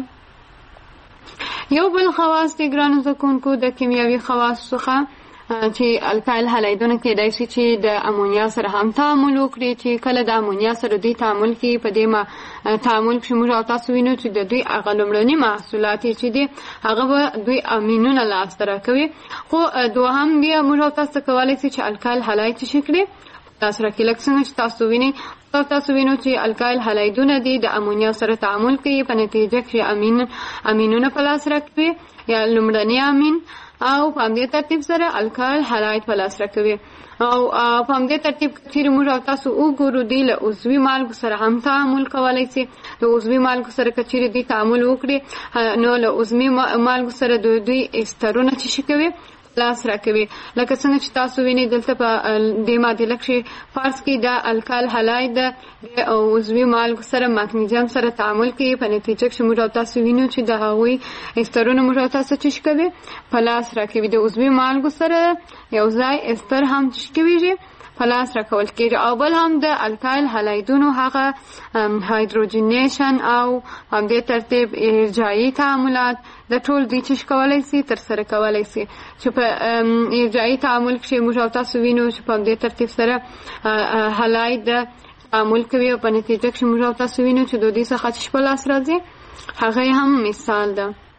یو بل خواص دي ګرانو زده کوونکو د کیمیاوي خواصو څخه چې الکایل هالایدونه کېدای شي چې د امونیا سره هم تعامل وکړي، چې کله د امونیا سره دوی تعامل کوي په دې تعامل کښې موږ او تاسو وینو چې د دوی هغه لومړني محصولات چې دي هغه به دوی امینونه لاسته راکوي. خو دوهم بیا موږ او تاسو کولی شي چې الکایل هالاید څه شي کړي لاسته راکړي. لکه څنګه چې تاسو وینئ تاسو وینو چې الکایل هالایدونه دي د امونیا سره تعامل کوي، په نتیجه کې امین امینونه په لاس راکوي یا لومړني امین او په همدې ترتیب سره الکایل هالاید په لاس راکوي. او په همدې ترتیب چې موږ او تاسو وګورو دی له عضوي مالګو سره هم تعامل کولی شي. د عضوي مالګو سره که چیرې دوی تعامل وکړي نو له عضوي مالګو سره دوی استرونه چې شي کوي لاس راکوي. لکه څنګه چې تاسو وینئ دلته په دې معادله کښې فرض کړئ دا الکایل هالاید د عضوي مالګو سره مګنیزیم سره تعامل کوي، په نتیجه کښې موږ او تاسو وینو چې د هغوی استرونه موږ او تاسو څه کوي په لاس راکوي. د عضوي مالګو سره یو ځای استر هم څه کوي په لاس راکول کېږي. او بل هم د الکایل هالایدونو هغه هایدروجنیشن او همدې ترتیب ارجایي تعاملات د ټول دوی چې کولی شي ترسره کولی شي چې په ارجایي تعامل کښې موږ او تاسو وینو چې په همدې ترتیب سره هالاید تعامل کوي او په نتیجه کښې موږ او تاسو وینو چې د دوی څخه چې په لاس راځي هغه هم مثال ده.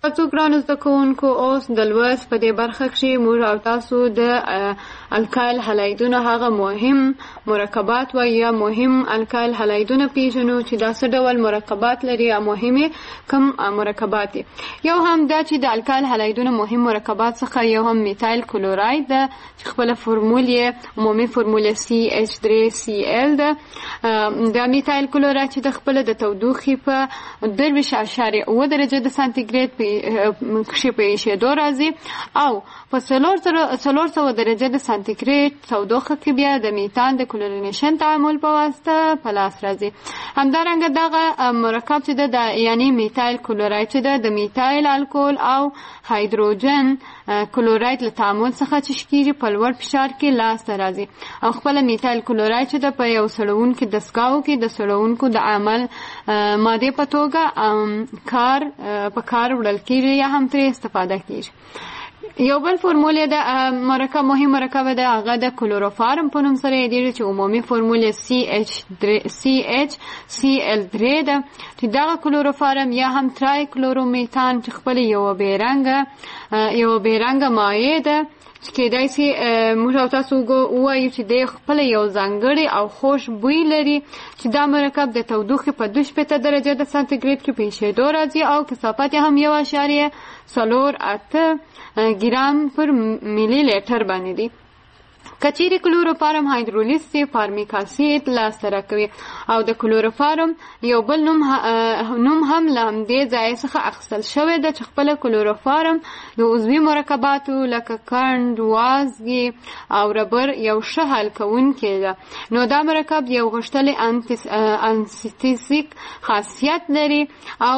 تاسو ګرانو زده کوونکو اوس د لوست په دې برخه کې موږ او تاسو د الکایل هلایدونو هغه مهم مرکبات و یا مهم الکایل هلایدونه پیژنو چې دا څه ډول مرکبات لري یا مهمه کوم مرکبات دي. یو هم دا چې د الکایل هلایدونو مهم مرکبات څخه یو هم میتایل کلوراید ده چې خپل فرمول یې عمومي فرمول سی اچ درې سی ال ده. د میتایل کلوراید چې د خپل د تودوخې په درویش اعشاریه اوه درجه د سانتیګریډ په کښې په ایشېدو راځي او په څلور سوه درجه د سانتیګریډ تودوخه کې بیا د میتان د کلورینیشن تعامل په واسطه په لاس راځي. همدارنګه دغه مرکب چې ده د یعنی میتایل کلوراید چې ده د میتایل الکول او هایدروجن کلوراید له تعامل څخه چې کېږي په لوړ فشار کې لاس ته راځي او خپله میتایل کلوراید چې ده په یو سړونکي دستګاو کې د سړونکو د عمل مادې په توګه کار په کار وړل کېږي یا هم ترې استفاده کېږي. یو بل فرمول د مرکب مهم مرکب ده هغه د کلوروفارم په نوم سره یادېږي چې عمومي فرمول سی اچ سی اچ سی ال درې ده چې دغه کلوروفارم یا هم ترای کلورومیتان چې خپل یو بیرنګه یو بیرنګه مایع ده چې کېدای شي موږ او تاسو ووایو چې دی خپل یو ځانګړی او خوش بوی لري چې دا مرکب د تودوخې په دوه شپېته درجه د سانتیګریډ کې په ایشېدو راځي او کثافت یې هم یو اعشاریه څلور اته ګرام پر ملي لیټر باندې دی. کچیری کلوروفارم هایدرولیز سی فارمیک اسید لاسته راکوي او د کلوروفارم یو بل نوم نوم هم له همدې ځای څخه اخیستل شوی ده چې خپله کلوروفارم د عضوي مرکباتو لکه کند وازګې او ربر یو ښه حل کوونکی ده. نو دا مرکب یو غښتلی انستیزیک خاصیت لري او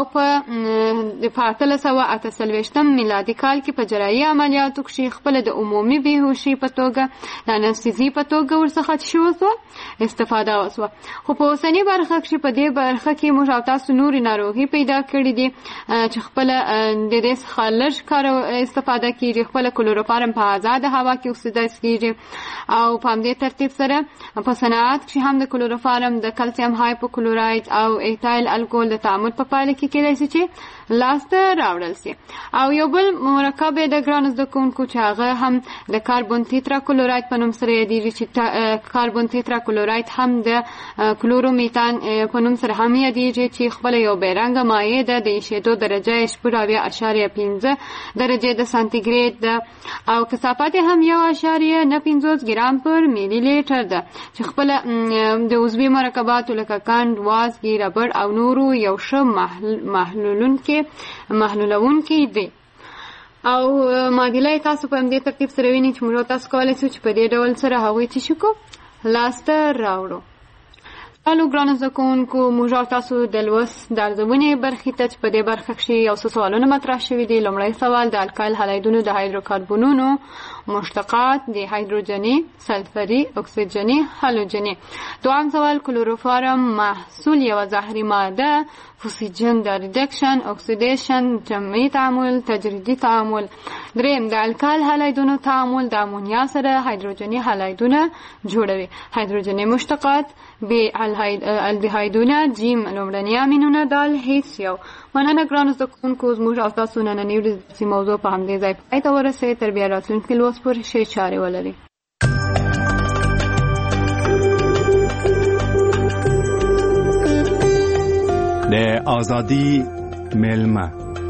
په اتلس سوه اته څلوېښتم میلادي کال کې په جراحي عملیاتو کښې خپله د عمومي بېهوشي په توګه د انستیزي په توګه ورڅخه چې شو وسوه استفاده وسوه. خو په اوسني برخه کښې په دې برخه کې موږ او تاسو نورې ناروغي پیدا کړي دي چې خپله د دې څخه لږ کار استفاده کېږي. خپله کلوروفارم په آزاده هوا کې اکسیدایز کېږي او په همدې ترتیب سره په صنعت کښې هم د کلوروفارم د کلسیم هایپوکلوراید او ایتایل الکول د تعامل په پایله کې کېدای شي چې لاسته راوړل سي. او یو بل مرکب د ګرانو زده کوونکو چې هغه هم د کاربون تیترا کلوراید په نوم سره یادېږي چې کاربون تیترا کلوراید هم د کلورومیتان په نوم سره هم یادېږي چې خپله یو بیرنګه مایع ده د ایشېدو درجه یې شپږ اویا اعشاریه پنځه درجې د سانتیګریډ ده او کثافت یې هم یو اعشاریه نه پنځوس ګرام پر میلي لیټر ده چې خپله د عضوي مرکباتو لکه کند وازګې ربړ او نورو یو ښه محلولونکي محلولونکي دی. او معادله تاسو په همدې ترتیب سره وینئ چې موږ تاسو کولی شو چې په دې ډول سره هغوی څه شو کو لاسته راوړو. الو ګرانو زده کوونکو موږ او تاسو د لوست د ارزونې برخې ته چې په دې برخه کښې یو څه سوالونه مطرح شوي دي. لومړی سوال د الکایل هلایدونو د هایدروکاربونونو مشتقات د هایدروجني سلفري اکسیجني هالوجني. دویم سوال کلوروفارم محصول یوه زهري ماده فوسیجن د ریډکشن اکسیدیشن جمعي تعامل تجریدي تعامل. دریم د الکایل هلایدونو تعامل د امونیا سره هایدروجني هلایدونه جوړوي. هایدروجني مشتقات ب الدهایدونه جیم لومړني امینونه دال هیڅ یو. مننه ګرانو زده کوونکو زموږ او تاسو نننۍ ورځې موضوع په همدې ځای پای ته ورسوي. تر بیا راتلونکي لوست پورې ښې چارې ولري. د آزادی میلمه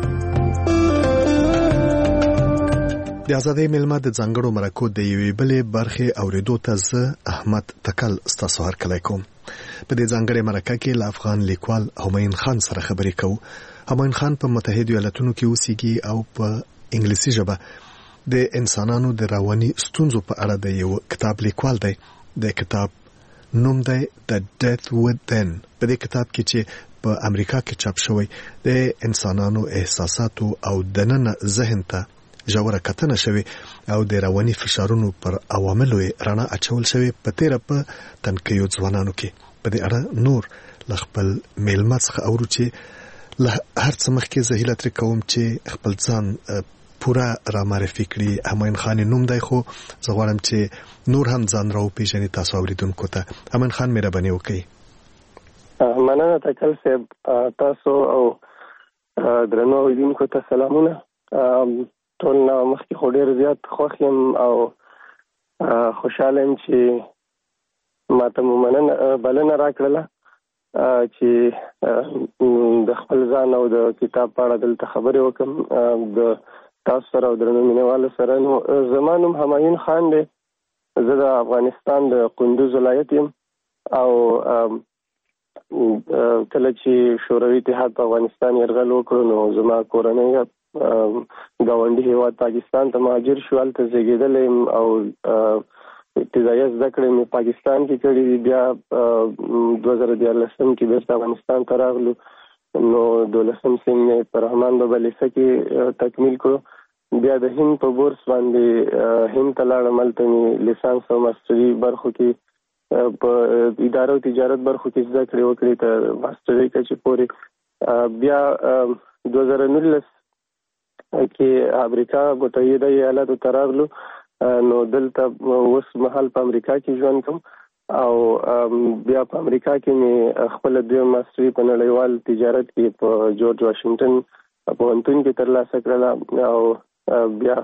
د ازادۍ میلمه د ځانګړو مرکو د یوې بلې برخې اورېدو ته زه احمد تکل ستاسو هرکلی کوم. په دې ځانګړې مرکه کې له افغان لیکوال همایون خان سره خبرې کوو. همایون خان په متحدو ایالتونو کې اوسېږي او په انګلیسي ژبه د انسانانو د رواني ستونزو په اړه د یو کتاب لیکوال دی. د کتاب نوم دی د ډیث ودن. په دې کتاب کې چې په امریکا کې چاپ شوی د انسانانو احساساتو او دننه ذهن ته ژوره کتنه شوی او د رواني فشارونو پر عواملو رڼا اچول شوی په تیره په تنکیو ځوانانو کې. په دې اړه نور له خپل میلمه څخه اورو چې له هر څه مخکې زه هیله ترې کوم چې خپل ځان پوره را معرفي کړي. همایون خان نوم دی خو زه غواړم چې نور هم ځان را وپېژني تاسو اورېدونکو ته. همایون خان مهرباني وکړئ. مننه تکل صاحب. تاسو او درنو اوریدونکو ته سلامونه. ټول نه مخکې خو ډېر زیات خوښ یم او خوشحاله یم چې ما ته مو مننه بلنه راکړله چې د خپل ځان او د کتاب په اړه دلته خبرې وکړم د تاسو سره او درنو مینوالو سره. نو زما نوم همایون خان دی. زه د افغانستان د کندوز ولایت یم او کله چې شوروي اتحاد په افغانستان یرغل وکړو نو زما کورنۍ ګاونډي هیواد پاکستان ته مهاجر شو. هلته زیږېدلی یم او ابتدایي زده کړې مې پاکستان کې کړې دي. بیا دوه زره دیارلسم کې بېرته افغانستان ته راغلو. نو دولسم سیم مې په رحمان بابا لیسه کې تکمیل کړو. بیا د هند په بورس باندې هند ته لاړم. هلته مې لیسانس او ماسټري برخو کې په اداره او تجارت برخو کې زده کړې وکړې تر ماسټري کچې پورې. بیا دوه زره نولس کې امریکا متحده ایالاتو ته راغلو. نو دلته اوس مهال په امریکا کې ژوند کوم او بیا په امریکا کې مې خپل دویم ماسټري په نړیوال تجارت کې په جورج واشنګټن پوهنتون کې ترلاسه کړله او بیا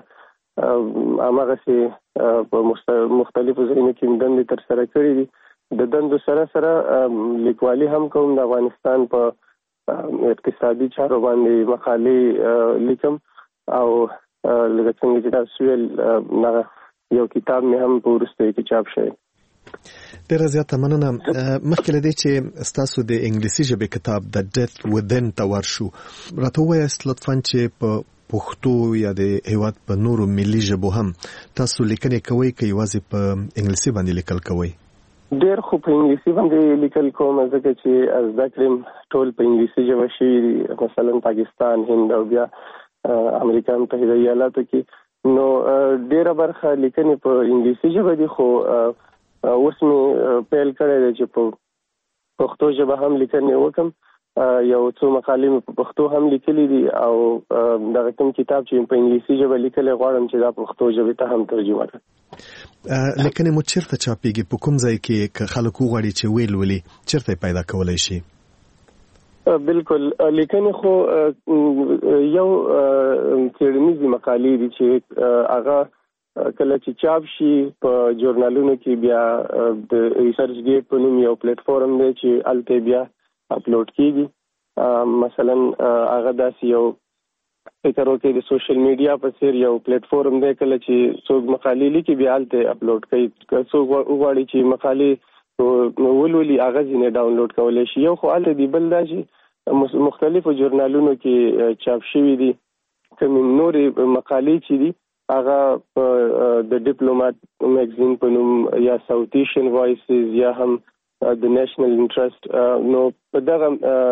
هماغسې په مختلفو ځایونو کې دندې ترسره کړې دي. د دندو سره سره لیکوالي هم کوم. د افغانستان په اقتصادي چارو باندې مقالې لیکم او لکه څنګه چې تاسو ویل یو کتاب مې هم په وروستیو کې چاپ شوی. ډېره زیاته مننه. مخکې له دې چې ستاسو د انګلیسي ژبې کتاب د ډیت ودن ته ورشو راته ووایاست لطفا چې په پښتو یا د هیواد په نورو ملي ژبو هم تاسو لیکنې کوئ که یوازې په انګلیسي باندې لیکل کوئ؟ ډېر خو په انګلیسي باندې لیکل کوم ځکه چې زده کړې ټول په انګلیسي ژبه شوي دي، مثلا پاکستان، هند او بیا امریکا متحده ایالاتو کې. نو ډېره برخه لیکنې په انګلیسي ژبه دي، خو اوس مې پیل کړی دی چې په پښتو ژبه هم لیکنې وکړم. یو څو مقالې مې په پښتو هم لیکلي دي او دغه کوم کتاب چې په انګلیسي ژبه لیکلی غواړم چې دا پښتو ژبې ته هم ترجمه کړم. لیکنې مو چیرته چاپېږي؟ په کوم ځای کې که خلک وغواړي چې ویې لولي چیرته یې پیدا کولی شي؟ بالکل، لیکنې خو یو څېړنیزې مقالې دي چې هغه کله چې چاپ شي په ژورنالونو کې بیا د ریسرچ ګیټ په نوم یو پلیټ فارم دی چې هلته بیا اپلوډ کیږي. مثلا هغه داسې یو فکر وکړئ د سوشل میډیا په څیر یو پلیټ فارم دی، کله چې څوک مقالې لیکي بیا هلته اپلوډ کوي. که څوک وغواړي چې مقالې ولولي هغه ځینې ډاونلوډ کولی شي. یو خو هلته دی، بل دا چې مختلفو ژورنالونو کې چاپ شوي دي. کومې نورې مقالې چې دي هغه په د ډیپلومات میګزین په نوم یا ساوث ایشین وایسز یا هم د نیشنل انټرست، نو په دغه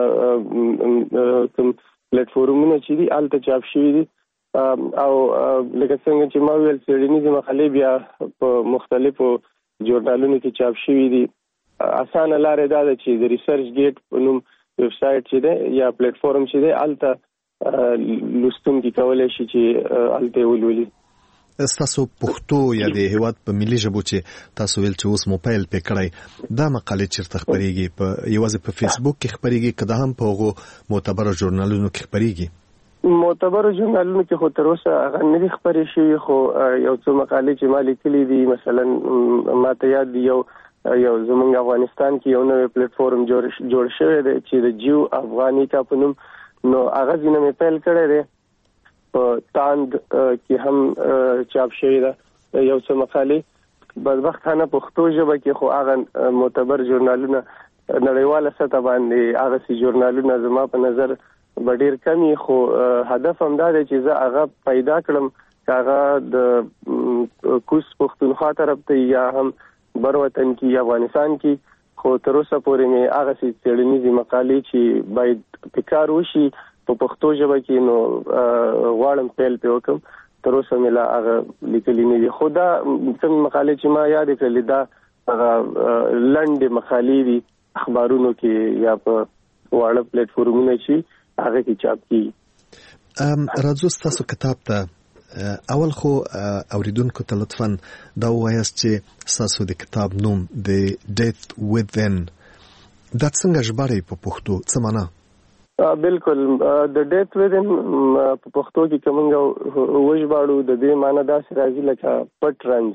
کوم پلیټ فارمونه چې دي هلته چاپ شوي دي. او لکه څنګه چې ما ویل څېړنیزې مقالې بیا په مختلفو ژورنالونو کې چاپ شوي دي. اسانه لارې دا ده چې د ریسرچ ګیټ په نوم ویب سایټ چې دی یا پلیټ فارم چې دی هلته لوستونکي کولی شي چې هلته یې ولولي. ستاسو پښتو یا د هیواد په ملي ژبو چې تاسو ویل چې اوس موبایل پې کړی، دا مقالې چیرته خپرېږي؟ په یوازې په فیسبوک کې خپرېږي که دا هم په هغو معتبرو ژورنالونو کې خپرېږي؟ معتبرو ژورنالونو کې خو تر اوسه هغه نه دي خپرې شوي، خو یو څو مقالې چې ما لیکلي دي، مثلا ما ته یاد دي یو یو زمونږ افغانستان کې یو نوی پلیټ فارم جوړ شوی دی چې د جیو افغانیکا په نوم. نو هغه ځینې مې پیل کړی دی. په تاند کې هم چاپ شوی ده یو څه مقالې. بدبختانه پښتو ژبه کې خو هغه معتبر ژورنالونه نړیواله سطح باندې هغسې ژورنالونه زما په نظر به ډېر کم وي، خو هدف هم دا دی چې زه هغه پیدا کړم، که هغه د کوز پښتونخوا طرف ته یا هم بر وطن کې یا افغانستان کې. خو تر اوسه پورې مې هغسې څېړنیزې مقالې چې باید په کار وشي په پښتو ژبه کې، نو غواړم پیل پې وکړم. تر اوسه مې لا هغه لیکلي نه دي. خو دا کوم مقالې چې ما یادې کړلې دا هغه لنډې مقالې دي اخبارونو کې یا په واړه پلیټ فارمونه چې هغه کې چاپ کیږي. راځو ستاسو کتاب ته. اول خو اوریدونکو ته لطفاً دا ووایاست چې ستاسو د کتاب نوم د ډیت ودن دا څنګه ژباړئ په پښتو؟ څه معنا؟ بالکل د ډیت ویدن په پښتو کې کومنګ وژباړو د دې معنی داسې راځي لکه پټ رنز.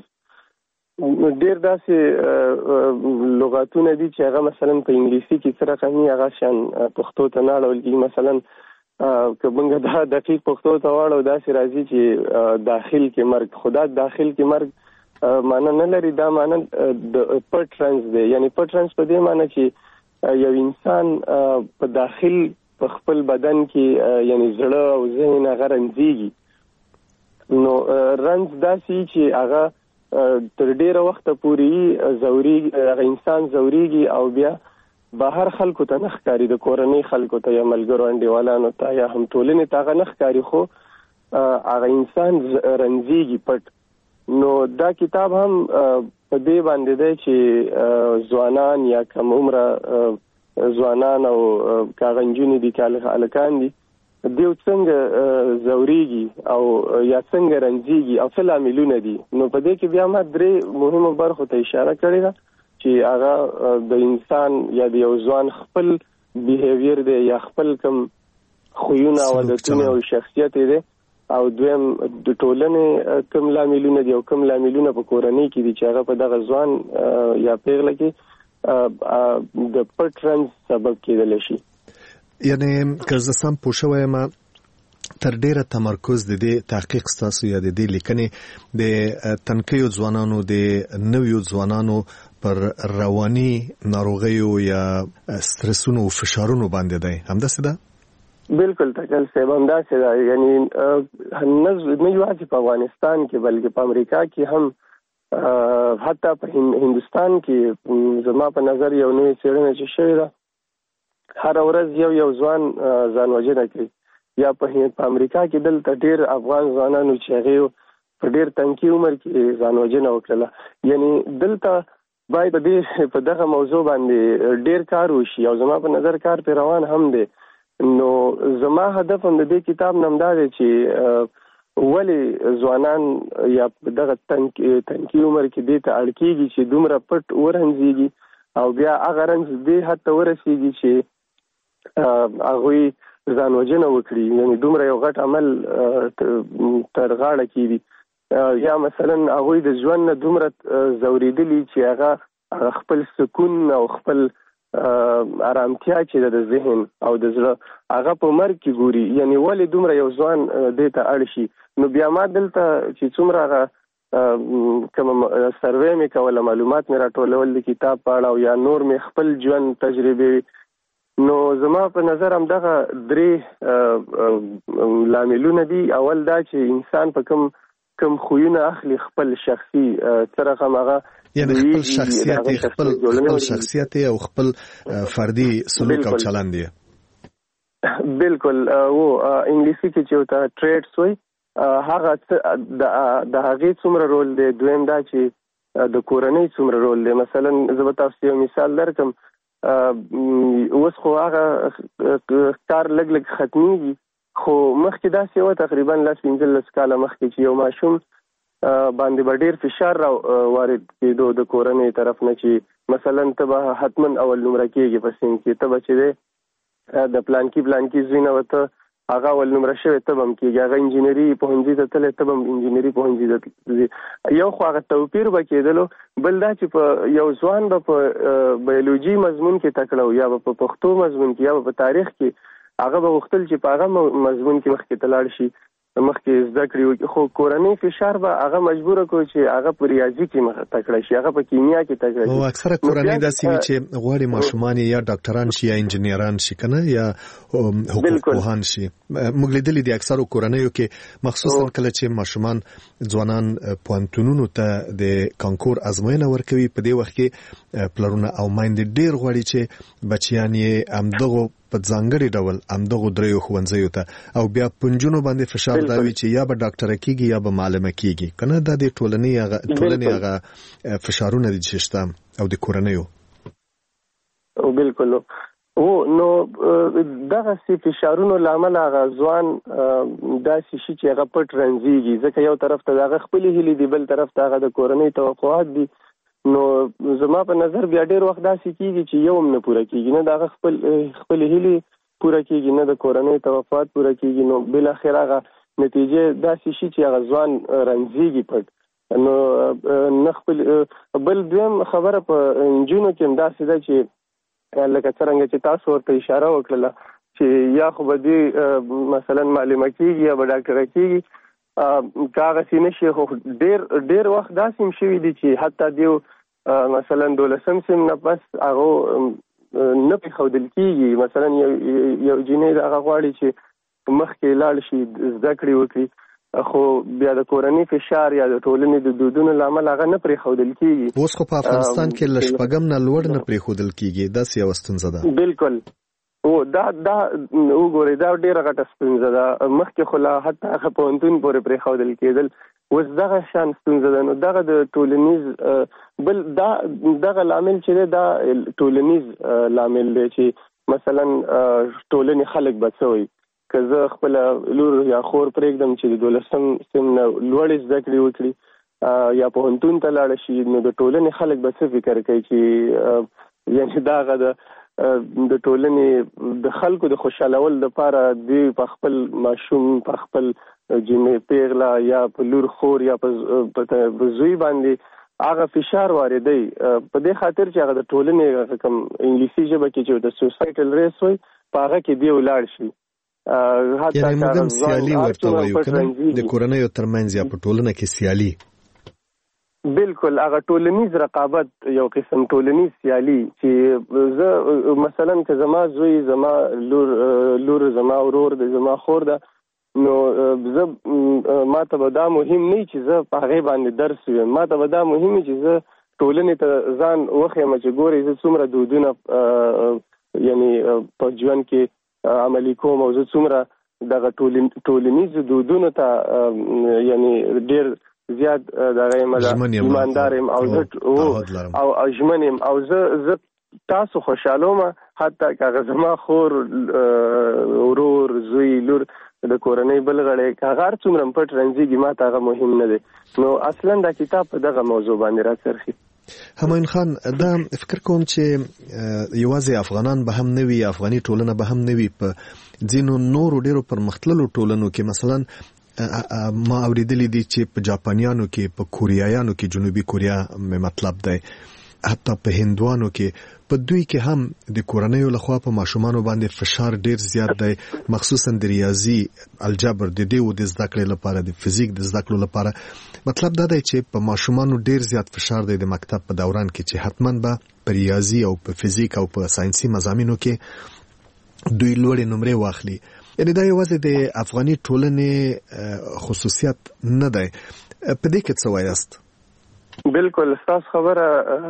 ډیر داسې لغاتونه دي چې هغه مثلا په انګلیسي کې سره کوي هغه شان پښتو ته نه اړول کېږي. مثلا کومنګ دا دقیق پښتو ته واړو داسې راځي چې داخل کې مرګ، خدا داخل کې مرګ معنی نه لري. دا معنی د پټ رنز دی، یعنی پټ رنز په دې معنی چې یو انسان په داخل په خپل بدن کې یعنی زړه او ذهن هغه رنځيږي. نو رنځ داسې چې هغه تر ډیره وخت پورې زوري هغه انسان زوريږي او بیا بهر خلکو ته نه ښکاري، د کورنۍ خلکو ته یا ملګرو انډیوالانو ته یا هم ټولنې ته هغه نه ښکاري، خو هغه انسان رنځيږي پټ. نو دا کتاب هم په دې باندې دی چې ځوانان یا کم عمره ځوانان او کاغنجونی دي کالکان دي دیو څنګه زوريږي او یا څنګه رنځيږي او څه لاملونه دي. نو په دې کې بیا ما درې مهمه برخو ته اشاره کړې ده چې هغه د انسان یا د یو ځوان خپل بیهیویر دی یا خپل کم خویونه او عادتونه او شخصیت دی، او دویم د ټولنې کم لاملونه دي او کم لاملونه په کورنۍ کې دي چې هغه په دغه ځوان یا پیغله کې د پټ رنځ سبب کېدلی شي. یعنی که زه سم پوه شوی یم تر ډیره تمرکز د دې تحقیق ستاسو یا د دې لیکنې د تنکیو ځوانانو د نویو ځوانانو پر رواني ناروغیو یا سترسونو او فشارونو باندې دی، همداسې ده؟ بالکل تکل صاحب همداسې ده. یعنی نه یوازې په افغانستان کې بلکې په امریکا کې هم حتی په هندوستان کې زما په نظر یو نوې څېړنه چې شوې ده هر ورځ یو یو ځوان ځان وژنه کوي. یا په امریکا کې دلته ډېر افغان ځوانانو چې هغې په ډېر تنکي عمر کې ځان وژنه وکړله. یعنی دلته باید په دغه موضوع باندې ډېر کار وشي او زما په نظر کار پرې روان هم دی. نو زما هدف هم د دې کتاب نه همدا دی چې ولې ځوانان یا دغه تنکي عمر کې دې ته اړ کېږي چې دومره پټ ورنځېږي او بیا هغه رنځ دې حد ته ورسېږي چې هغوی ځان وژنه وکړي، یعنی دومره یو غټ عمل تر غاړه کېږي. یا مثلا هغوی د ژوند نه دومره ځورېدلي چې هغه خپل سکون او خپل آرامتیا چې د ذهن او د زړه هغه په مرګ کې ګوري. یعنی ولې دومره یو ځوان دې ته اړ شي. نو بیا ما دلته چې څومره هغه کوم سروې مې کوله، معلومات مې راټولول د کتاب په اړه او یا نور مې خپل ژوند تجربې، نو زما په نظر هم دغه درې لاملونه دي. اول دا چې انسان په کوم کوم خویونه اخلي، خپل شخصي طرف هم هغه یعنی خپل شخصیت خپل خپل شخصیت او خپل فردي سلوک او چلند دی. بالکل وو انګلیسي کې چې وتا ټریټس وای هغه د هغې څومره رول دی. دویم دا چې د کورنۍ څومره رول دی. مثلا زه به تاسو یو مثال درکم، اوس خو هغه کار لږ لږ ختمیږي، خو مخکې داسې وه تقریبا لس پنځلس کاله مخکې چې یو ماشوم باندې به ډېر فشار را وارد کېدو د کورنۍ طرف نه چې مثلا ته به حتما اول نمره کېږي په سین کې، ته به چې دی د پلانکي پلانکي زوی نه وته هغه اول نمره شوی ته به هم کېږي، هغه انجینري پوهنځي ته تللی ته به هم انجینري پوهنځي ته ځي. یو خو هغه توپیر به کېدلو، بل دا چې په یو ځوان به په بیولوژي مضمون کې تکړه یا به په پښتو مضمون کې یا به په تاریخ کې هغه به غوښتل چې په هغه مضمون کې مخکې ته لاړ شي، مخکې زده کړي وکړي. خو کورنۍ فشار به هغه مجبوره کړو چې هغه په ریاضي کې مخ تکړه شي، هغه په کیمیا کې تکړه شي. او اکثره کورنۍ داسې وي چې غواړي ماشومان یا ډاکټران شي یا انجنیران شي کنه یا حقوق پوهان شي. موږ لیدلي دي اکثره کورنیو کې مخصوصا کله چې ماشومان ځوانان پوهنتونونو ته د کانکور ازموینه ورکوي، په دې وخت کې پلرونه او میندې ډېر غواړي چې بچیان یې همدغو په ځانګړي ډول همدغو دریو ښوونځیو ته او بیا پنجونو باندې فشار دا وي چې یا به ډاکټره کېږي یا به معلمه کېږي کنه. دا د ټولنې هغه فشارونه دي چې شته او د کورنیو. بالکل او نو دغه سي فشارونو لامل هغه ځوان داسې شي چې هغه پټ رنځيږي، ځکه یو طرف ته هغه خپلې هیلې دي، بل طرف ته هغه د کورنۍ توقعات دي. نو زما په نظر بیا ډېر وخت داسې کېږي چې یو هم نه پوره کېږي، نه د هغه خپل خپلې هیلې پوره کیږي نه د کورنۍ توقعات پوره کیږي، نو بل اخر هغه نتیجه داسې شي چې هغه ځوان رنځيږي پټ. نو نه خپل بل دویم خبره په انجونو کې داسې ده چې لکه څنګه چې تاسو ورته اشاره وکړه چې یا خو به دې مثلا معلومه کیږي یا به ډاکټره کیږي، کاغه سینه شي. خو ډیر ډیر وخت داسې هم شوي دي چې حتی دیو مثلا دولسم سیم نه پس هغه نه پرېښودل کیږي. مثلا یو یو جینۍ د هغه غواړي چې مخکې لاړ شي زده کړې وکړي، خو بیا د کورنۍ فشار یا د ټولنې د دودونو له امله هغه نه پرېښودل کیږي. اوس خو په افغانستان کې له شپږم نه لوړ نه پرېښودل کیږي، داسې یوه ستونزه ده. بالکل. او دا دا وګورئ دا ډیره غټه ستونزه ده. مخکې خو لا حتی هغه پوهنتون پورې پرېښودل کېدل، اوس دغه شان ستونزه ده. نو دغه د ټولنیز بل دا دغه لامل چې دی دا ټولنیز لامل دی چې مثلا ټولنې خلک به څه وایي. که زه خپله لور یا خور پرېږدم چې د دولسم سیم نه لوړې زده کړې وکړي یا پوهنتون ته لاړه شي، نو د ټولنې خلک به څه فکر کوي چې یعنې دا هغه د د ټولنې د خلکو د خوشحالول لپاره دوی په خپل ماشوم په خپل جنې پیغله یا په لور خور یا په زوی باندې هغه فشار واردوي په دې خاطر چې هغه د ټولنې کوم انګلیسي ژبه کې چې د سوسایټل ریس وایي په هغه کې دی ولاړ شي. یعنې موږ هم سیالي ورته وایو که نه، د کورنیو ترمنځ یا په ټولنه کې سیالي. بالکل هغه ټولنیز رقابت، یو قسم ټولنیز سیالي چې زه مثلا که زما زوی زما لور لور زما ورور د زما خور ده، نو زه ما ته به دا مهم نه چې زه په هغې باندې درس ویم، ما ته به دا مهم چې زه ټولنې ته ځان وښیم چې ګورئ زه څومره دودونه یعنی په ژوند کې عملي کوم او زه څومره دغه ټولنیز دودونو ته یعنی ډېر زیات دغه ایماندار یم او زه او ژمن یم او زه زه تاسو خوشحالوم، حتی که زما خور ورور زوی لور د کورنۍ بل غړی که هغه هر څومره پټ رنځېږي ما ته هغه مهم نه دی. نو اصلا دا کتاب په دغه موضوع باندې راڅرخي. همایون خان، دا فکر کوم چې یوازې افغانان به هم نه وي، افغاني ټولنه به هم نه وي، په ځینو نورو ډېرو پرمختللو ټولنو کې مثلا ما اوریدلی دي چې په جاپانیانو کې، په کوریایانو کې، جنوبي کوریا مې مطلب دی، حتی په هندوانو کې، په دوی کې هم د کورنیو لخوا په ماشومانو باندې فشار ډیر زیات دی، مخصوصا د ریاضي، الجبر، د دیو د زده کړې لپاره، د فزیک د زده کړې لپاره. مطلب دا دی چې په ماشومانو ډیر زیات فشار دی د مکتب په دوران کې چې حتما به په ریاضي او په فزیک او په ساينسي مضامینو کې دوی لوړې نمرې واخلي. یعنی دا یوازې د افغاني ټولنې خصوصیت نه دی. په دې کې څه وایاست؟ بالکل ستاسو خبره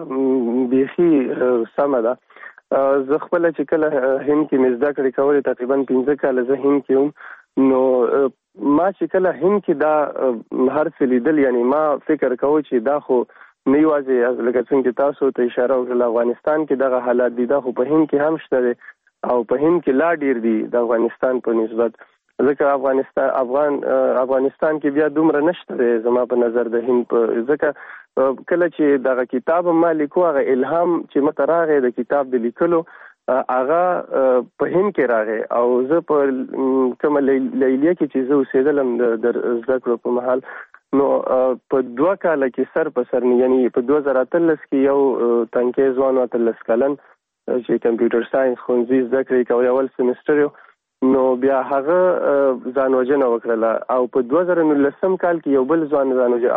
بیخي سمه ده. زه خپله چې کله هند کې مې زده کړې کولې، تقریبا پنځه کاله زه هند کې وم، نو ما چې کله هند کې دا هر څه لیدل، یعنی ما فکر کوو چې دا خو نه یوازې لکه څنګه چې تاسو ته اشاره وکړله افغانستان کې دغه حالات دي، دا خو په هند کې هم شته دی او په هند کې لا ډیر دي د افغانستان په نسبت، ځکه افغانستان افغان افغانستان کې بیا دومره نشته دی زما په نظر د هند په، ځکه کله چې دغه کتاب ما لیکو هغه الهام چې مته راغی د کتاب د لیکلو هغه په هند کې راغی او زه په کومه لیلیه کې چې زه اوسېدلم د زده کړو په مهال، نو په دوه کاله کې سر په سر یعنی په دوه زره اتلس کې یو تنکي ځوان اتلس کلن چې کمپیوټر ساينس ښوونځي زده کړې کوي اول سمستر یو، نو بیا هغه ځان وژنه وکړله او په دوه زره نولسم کال کې یو بل ځوان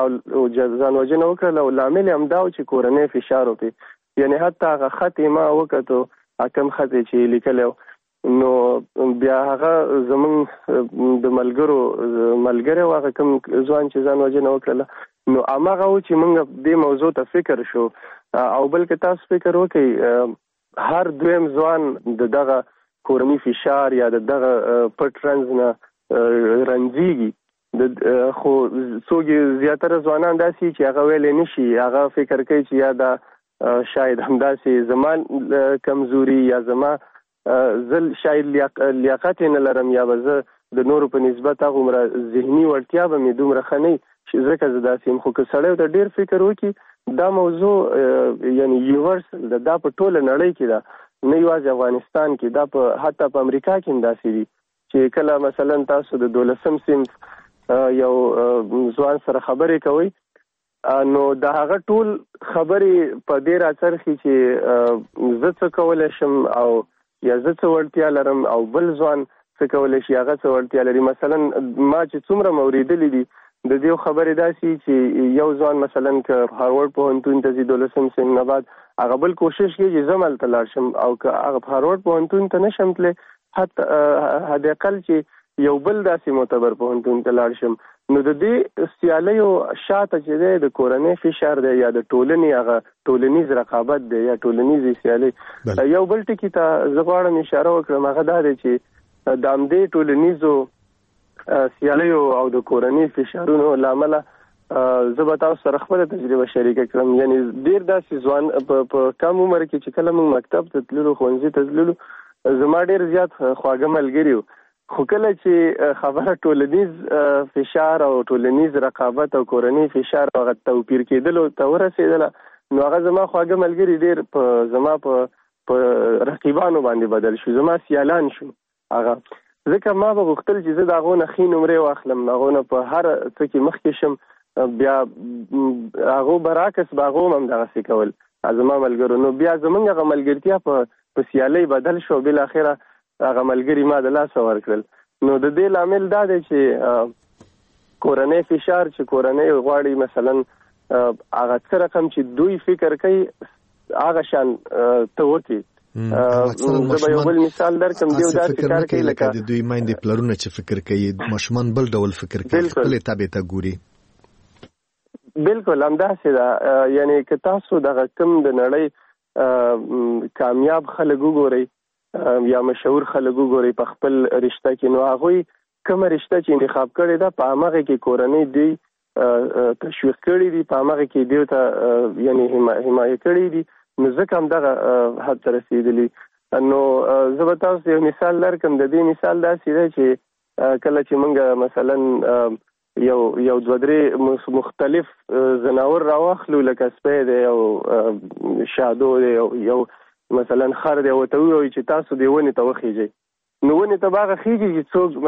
ځان وژنه وکړله او لامل یې همدا و چې کورنۍ فشار وکړي، یعنی حتی هغه خط یې ما وکتو کم خط یې چې لیکلی، نو بیا هغه زمونږ د ملګرو ملګری و هغه کوم ځوان چې ځان وژنه وکړله، نو هماغه و چې موږ دې موضوع ته فکر شو او بلکې تاسو فکر وکړئ هر دویم ځوان د دغه کورني فشار یا د دغه پټ رنځ نه رنځېږي، خو څوک زیاتره ځوانان داسې چې هغه ویلی نشي، هغه فکر کوي چې یا دا شاید همداسې زما کمزوري یا زما زه شاید لیاقت نه لرم یا به زه د نورو په نسبت هغومره ذهني وړتیا به مې دومره ښه نه وي ځکه زه داسې یم، خو که سړی ته ډېر فکر وکړي دا موضوع یعنی یونیورسل ده، دا په ټوله نړۍ کې ده، نه یوازې افغانستان کې، دا په حتی په امریکا کې هم داسې دي چې کله مثلا تاسو د دولسم صنف یو ځوان سره خبرې کوئ نو د هغه ټول خبرې په دې راڅرخي چې زه څه کولی شم او یا زه څه وړتیا لرم او بل ځوان څه کولی شي هغه څه وړتیا لري. مثلا ما چې څومره مې اورېدلي دي د دې خبرې داسې چې یو ځوان مثلا که هاروارډ پوهنتون ته ځي دولسم صنف نه بعد هغه بل کوشش کوي چې زه هلته لاړ شم، او که هغه هاروارډ پوهنتون ته نشم تللی حتی حداقل چې یو بل داسې معتبر پوهنتون ته لاړ شم. نو د دې سیالیو شاته چې دی د کورنۍ فشار دی یا د ټولنې هغه ټولنیز رقابت دی یا ټولنیزې سیالۍ. یو بل ټکي ته زه غواړم اشاره وکړم، هغه دا دی چې د همدې ټولنیزو سیالیو او د کورنۍ فشارونو له امله زه به تاسو سره خپله تجربه شریکه کړم. یعنی ډېر داسې ځوان په کم عمر کې چې کله موږ مکتب ته تللو ښوونځي ته تللو زما ډېر زیات خواږه ملګري وو، خو کله چې خبره ټولنیز فشار او ټولنیز رقابت او کورنۍ فشار هغه توپیر کېدلو ته ورسېدله نو هغه زما خواږه ملګري ډېر په زما په رقیبانو باندې بدل شو، زما سیالان شو هغه. ځکه ما به غوښتل چې زه د هغو نه ښې نمرې واخلم، هغو نه په هر څه کې مخکې شم، بیا هغو برعکس به هغو هم همدغسې کول زما ملګرو. نو بیا زموږ هغه ملګرتیا په سیالۍ بدل شو، بالاخره هغه ملګري ما د لاسه ورکړل. نو د دې لامل دا دی چې کورنۍ فشار چې کورنۍ غواړي مثلا هغه څه رقم چې دوی فکر کوي هغه شان ته وکړي. زه به یو بل مثال درکړم، دوی داسې کار کوي لکه د دوی میندې پلرونه چې فکر کوي ماشومان بل ډول فکر کوي، خپلې تابع ته ګوري. بالکل همداسې ده. یعنی که تاسو دغه کوم د نړۍ کامیاب خلک وګورئ یا مشهور خلک وګورئ په خپل رشته کې، نو هغوی کومه رشته چې انتخاب کړې ده په همغه کې کورنۍ دوی تشویق کړي دي، په همغه کې دوی ته یعنی حمایه کړي دي، نو ځکه هم دغه حد ته رسېدلي. نو زه به تاسو یو مثال درکړم. د دې مثال داسې دی چې کله چې موږ مثلا یو یو دوه درې مختلف ځناور راواخلو لکه سپی دی او شادو دی یو مثلا خر دی، ورته ووایو چې تاسو دې ونې ته وخیږئ، نو ونې ته به هغه خیږي چې څوک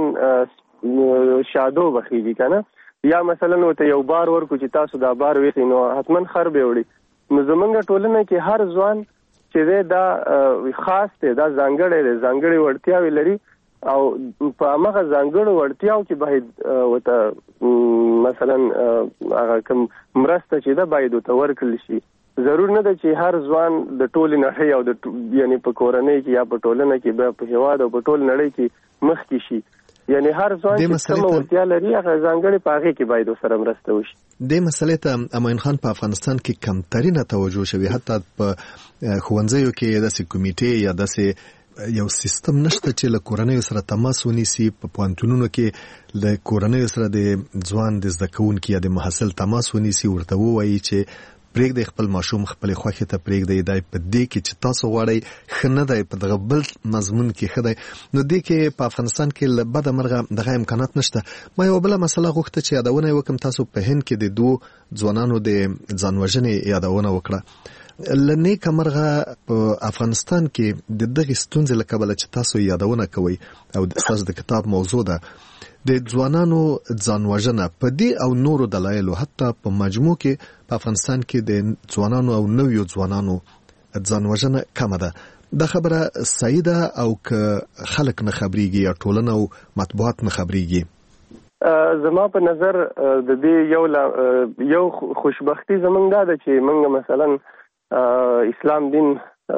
مثلا شادو به خیږي که نه، یا مثلا ورته یو بار ورکړو چې تاسو دا بار ویخئ نو حتما خر به وړي. نو زمونږ ټولنه کې هر ځوان چې دی دا خاص دی، دا ځانګړی دی، ځانګړې وړتیاوې لري او په همغه ځانګړو وړتیاو کې باید ورته مثلا هغه کوم مرسته چې ده باید ورته ورکړل شي. ضرور نه ده چې هر ځوان د ټولې نړۍ او د یعنی په کورنۍ کې یا په ټولنه کې بیا په هېواد او په ټول نړۍ کې مخکې شي. یعنی هر ځوان چې کومه وړتیا لري هغه ځانګړې په هغې کې باید ورسره مرسته وشي. دې مسئلې ته امین خان په افغانستان کې کمترینه توجه شوې، حتی په ښوونځیو کې داسې کمیټې یا داسې یو سیستم نشته چې له کورنیو سره تماس ونیسي. په پوهنتونونو کې له کورنیو سره د ځوان د زده کوونکي یا د محصل تماس ونیسي، ورته ووایي چې پرېږدئ خپل ماشوم خپلې خوښې ته پرېږدئ، دی په دې کې چې تاسو غواړئ ښه نه دی، په دغه بل مضمون کې ښه دی. نو دې کې په افغانستان کې له بده مرغه دغه امکانات نشته. ما یوه بله مسله غوښته چې یادونه یې وکړم، تاسو په هند کې د دوو ځوانانو د ځان وژنې یادونه وکړه. له نیکه مرغه په افغانستان کې د دغې ستونزې له کبله چې تاسو یادونه کوئ او ستاسو د کتاب موضوع ده، د ځوانانو ځان وژنه په دې او نورو دلایلو حتی په مجموع کې په افغانستان کې د ځوانانو او نویو ځوانانو ځان وژنه کمه ده. دا خبره صحیح ده او که خلک نه خبرېږي یا ټولنه او مطبوعات نه خبرېږي؟ زما په نظر د دې یو یو خوشبختي زمونږ دا ده چې موږ مثلا اسلام دین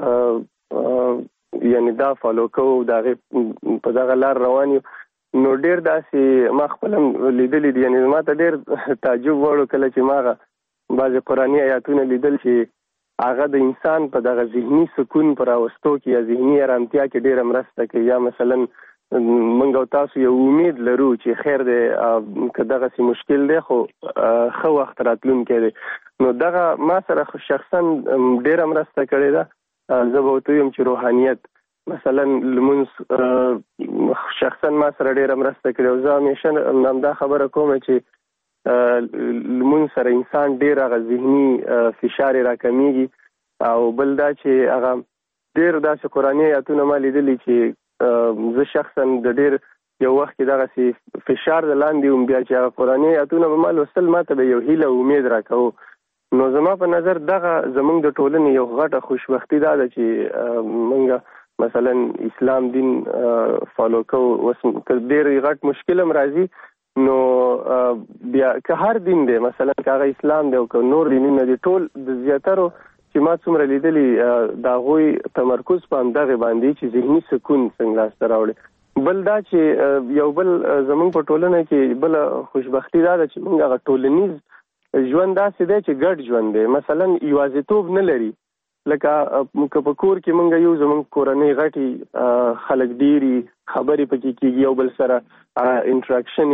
یعنی دا فالو کوو، د هغې په دغه لار روان یو. نو ډېر داسې ما خپل هم لیدلي دي، یعنې ما ته ډېر تعجب وړو کله چې ما هغه بعضې قرآني آیاتونه لیدل چې هغه د انسان په دغه ذهني سکون په راوستو کې یا ذهني ارامتیا کې ډېره مرسته کوي. یا مثلا موږ او تاسو یو امید لرو چې خیر دی که دغسې مشکل دی خو ښه وخت راتلونکی دی، نو دغه ما سره شخصا ډېره مرسته کړې ده. زه به ورته ویم چې روحانیت مثلا لمونځ شخصا ما سره ډېره مرسته کړې او زه همیشه همدا خبره کوم چې لمونځ سره انسان ډېر هغه ذهني فشار یې راکمیږي او بل دا چې هغه ډېر داسې قرآني آیاتونه ما لیدلي چې زه شخصا د ډېر یو وخت کې دغسې فشار د لاندې وم، بیا چې هغه قرآني آیاتونه به ما لوستل ما ته به یو هیله او امید راکوه. نو زما په نظر دغه زمونږ د ټولنې یو غټه خوشبختي دا ده چې موږ مثلا اسلام دین فالو کوو. اوس که ډېر غټ مشکل هم راځي نو بیا که هر دین دی، مثلا که هغه اسلام دی او که نور دینونه دي، ټول د زیاترو چې ما څومره لیدلي د هغوی تمرکز په همدغې باندې چې ذهني سکون څنګه لاسته راوړي. بل دا چې یو بل زمونږ په ټولنه کې بل خوشبختي دا ده چې موږ هغه ټولنیز ژوند داسې دی چې ګډ ژوند دی. مثلا یوازیتوب نه لري، لکه که په کور کې موږ یو زمونږ کورنۍ غټي خلک ډېري خبرې پکې کېږي، یو بل سره انټراکشن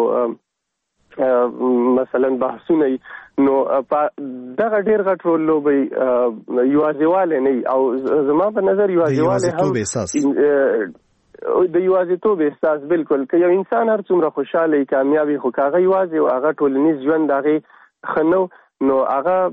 او مثلا بحثونه، نو دغه ډېر غټ رول لوبوي. یوازیوالی نه او زما په نظر یوازیوالی هم د یوازیتوب احساس بالکل که یو انسان هر څومره خوشحاله کامیابي خو که هغه یوازې او هغه ټولنیز ژوند هغې ښه نه نو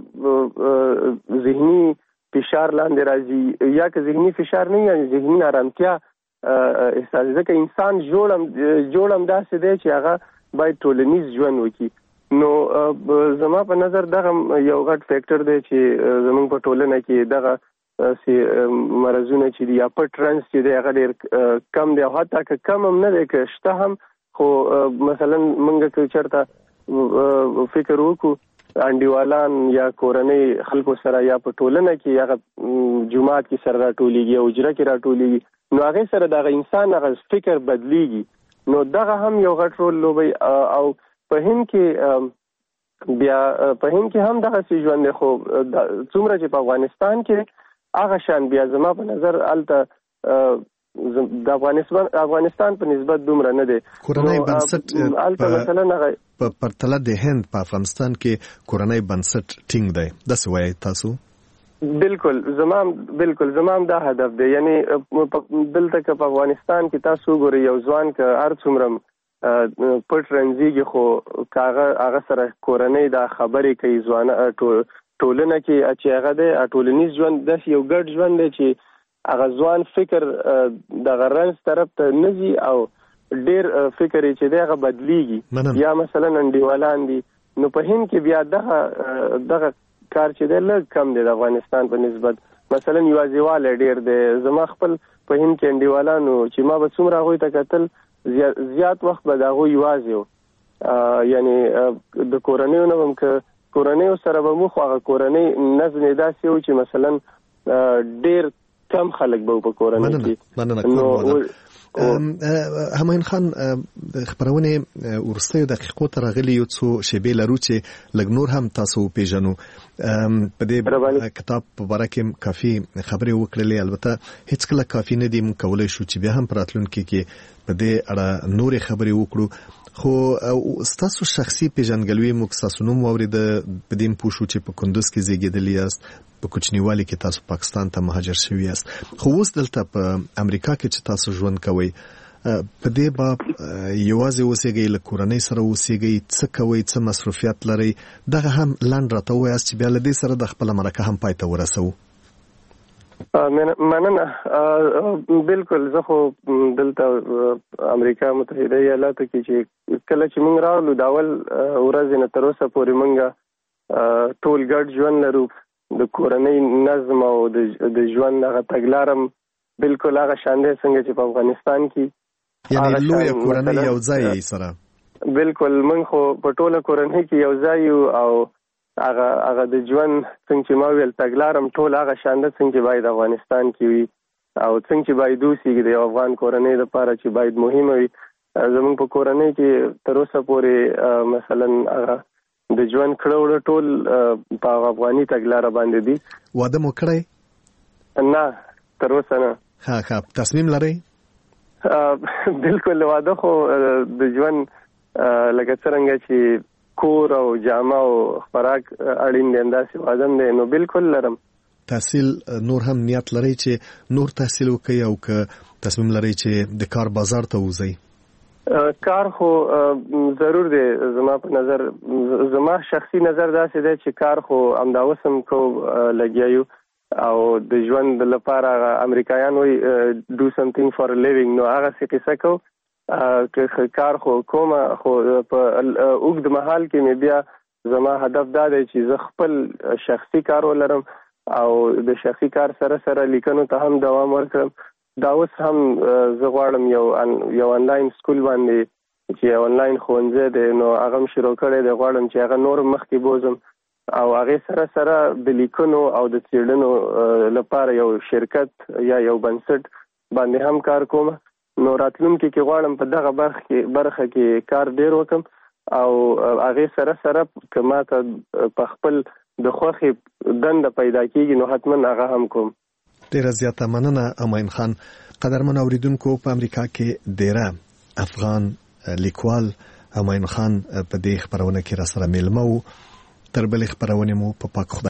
هغه ذهني فشار لاندې راځي، یا که ذهني فشار نه یا ذهني آرامتیا احساس. ځکه انسان جوړ هم جوړ هم داسې دی چې هغه باید ټولنیز ژوند وکړي. نو زما په نظر دغه یو غټ فیکټر دی چې زموږ په ټولنه کې دغه سي مرزونه چې دی یا پټ رنس چې دی هغه ډېر کم دی، او حتی که کم هم نه دی که شته هم، خو مثلا موږ که چېرته فکر وکړو انډیوالان یا کورنۍ خلکو سره یا په ټولنه کې هغه جومات کې سره راټولېږي او حجره کې راټولېږي، نو هغې سره دغه انسان هغه فکر بدلیږي. نو دغه هم یو غټ رول لوبوي. او په هند کې بیا په هند کې هم دغسې ژوند دی، خو څومره چې په افغانستان کې هغه شان بیا زما په نظر هلته د افغانستان افغانستان په نسبت دومره نه دی. کورنۍ بنسټ هلته مثلا هغه په پرتله د هند په افغانستان کې کورنۍ بنسټ ټینګ دی، داسې وایي تاسو؟ بالکل زما بالکل زما دا هدف دی. یعنی دلته که په افغانستان کې تاسو وګورئ یو ځوان که هر څومره پټ رنځېږي، خو که هغه هغه سره کورنۍ دا خبرې کوي، ځوانه ټولنه کې چې هغه دی ټولنیز ژوند داسې یو ګډ ژوند دی چې هغه ځوان فکر دغه رنځ طرف ته نه ځي او ډېر فکر یې چې دی هغه بدلیږي. یا مثلا انډیوالان دي، نو په هند کې بیا دغه دغه کار چې دی لږ کم دی د افغانستان په نسبت. مثلا یوازیوالی ډېر دی. زما خپل په هند کې انډیوالانو چې ما به څومره هغوی ته کتل، زیات وخت به د هغوی یوازې و، یعنی د کورنیو نه هم که کورنیو سره به مو خو هغه کورنۍ نظم یې داسې و چې مثلا ډېر کم خلک به په کورنۍ کې. همایون خان، خبرونه ورستیو دقیقو ته راغلي یو څو شیبې لرو چې لږ نور هم تاسو وپېژنو. په دې کتاب په باره کې کافي خبرې وکړلې، البته هېڅکله کافي نه دي. موږ کولی شو چې بیا هم په راتلونکي کې په دې اړه نورې خبرې وکړو. خو ستاسو شخصي پیژندګلوي موږ ستاسو نوم واورېده، په دې پوه شو چې په کندوز کې زیږېدلي یاست، په کوچنیوالي کې تاسو پاکستان ته مهاجر شوي یاست، خو اوس دلته په امریکا کې چې تاسو ژوند کوئ، په دې باب یوازې اوسېږئ، له کورنۍ سره اوسېږئ، څه کوئ، څه مصروفیات لرئ؟ دغه هم لنډ راته ووایاست چې بیا له دې سره د خپله مرکه هم پای ته ورسوو. مننه. بالکل زه خو دلته امریکا متحده ایالاتو کې چې کله چې موږ راغلو د اول ورځې نه تر اوسه پورې موږ ټول ګډ ژوند لرو. د کورنۍ نظم او د ژوند هغه تګلارم بالکل هغه شان دی څنګه چې په افغانستان کې، یعنې لویه کورنۍ یو ځای یې سره. بالکل موږ خو په ټوله کورنۍ کې یو ځای یو، او هغه هغه د ژوند څنګه چې ما ویل تګلارم ټول هغه شان ده څنګه چې باید افغانستان کې وي او څنګه چې باید اوسېږي د افغان کورنۍ لپاره چې باید مهمه وي. زموږ په کورنۍ کې تر اوسه پورې مثلا هغه د ژوند کړه وړه ټول په افغاني تګلاره باندې دي. واده مو کړی؟ نه تر اوسه نه. ها ها تصمیم لرئ؟ بالکل واده خو د ژوند لکه څرنګه چې کور او جامه او خوراک اړین دي انداسې واده دی، نو بالکل لرم. تحصیل نور هم نیت لرئ چې نور تحصیل وکړئ او که تصمیم لرئ چې د کار بازار ته وځئ؟ کار خو ضرور دی. زما په نظر زما شخصي نظر داسې دی چې کار خو همدا اوس هم کو لګیا یو، او د ژوند لپاره امریکایان وي do something for a living نو هغه څه قصه کو که کار خو کومه خو په اوږد مهال کې مې بیا زما هدف دا دی چې زه خپل شخصي کار ولرم او د شخصي کار سره سره لیکنو ته هم دوام ورکړم. دا اوس هم زه غواړم یو یو انلاین سکول باندې چې انلاین ښوونځی دی نو هغه هم شروع کړی دی. غواړم چې هغه نور مخکې بوزم او هغه سره سره د لیکنو او د څېړنو لپاره یو شرکت یا یو بنسټ باندې هم کار کوم. نو راتلونکي کې غواړم په دغه برخه کې برخه کې کار ډیر وکم او هغه سره سره کما ته په خپل د خوښي دنده پیدا کیږي نو حتما هغه هم کوم. ډیر زیاته مننه امین خان. قدرمن اوریدونکو په امریکا کې ډیره افغان لیکوال امین خان په دې خبرونه کې را سره ملمو تر بلې خبرونه مو په پاک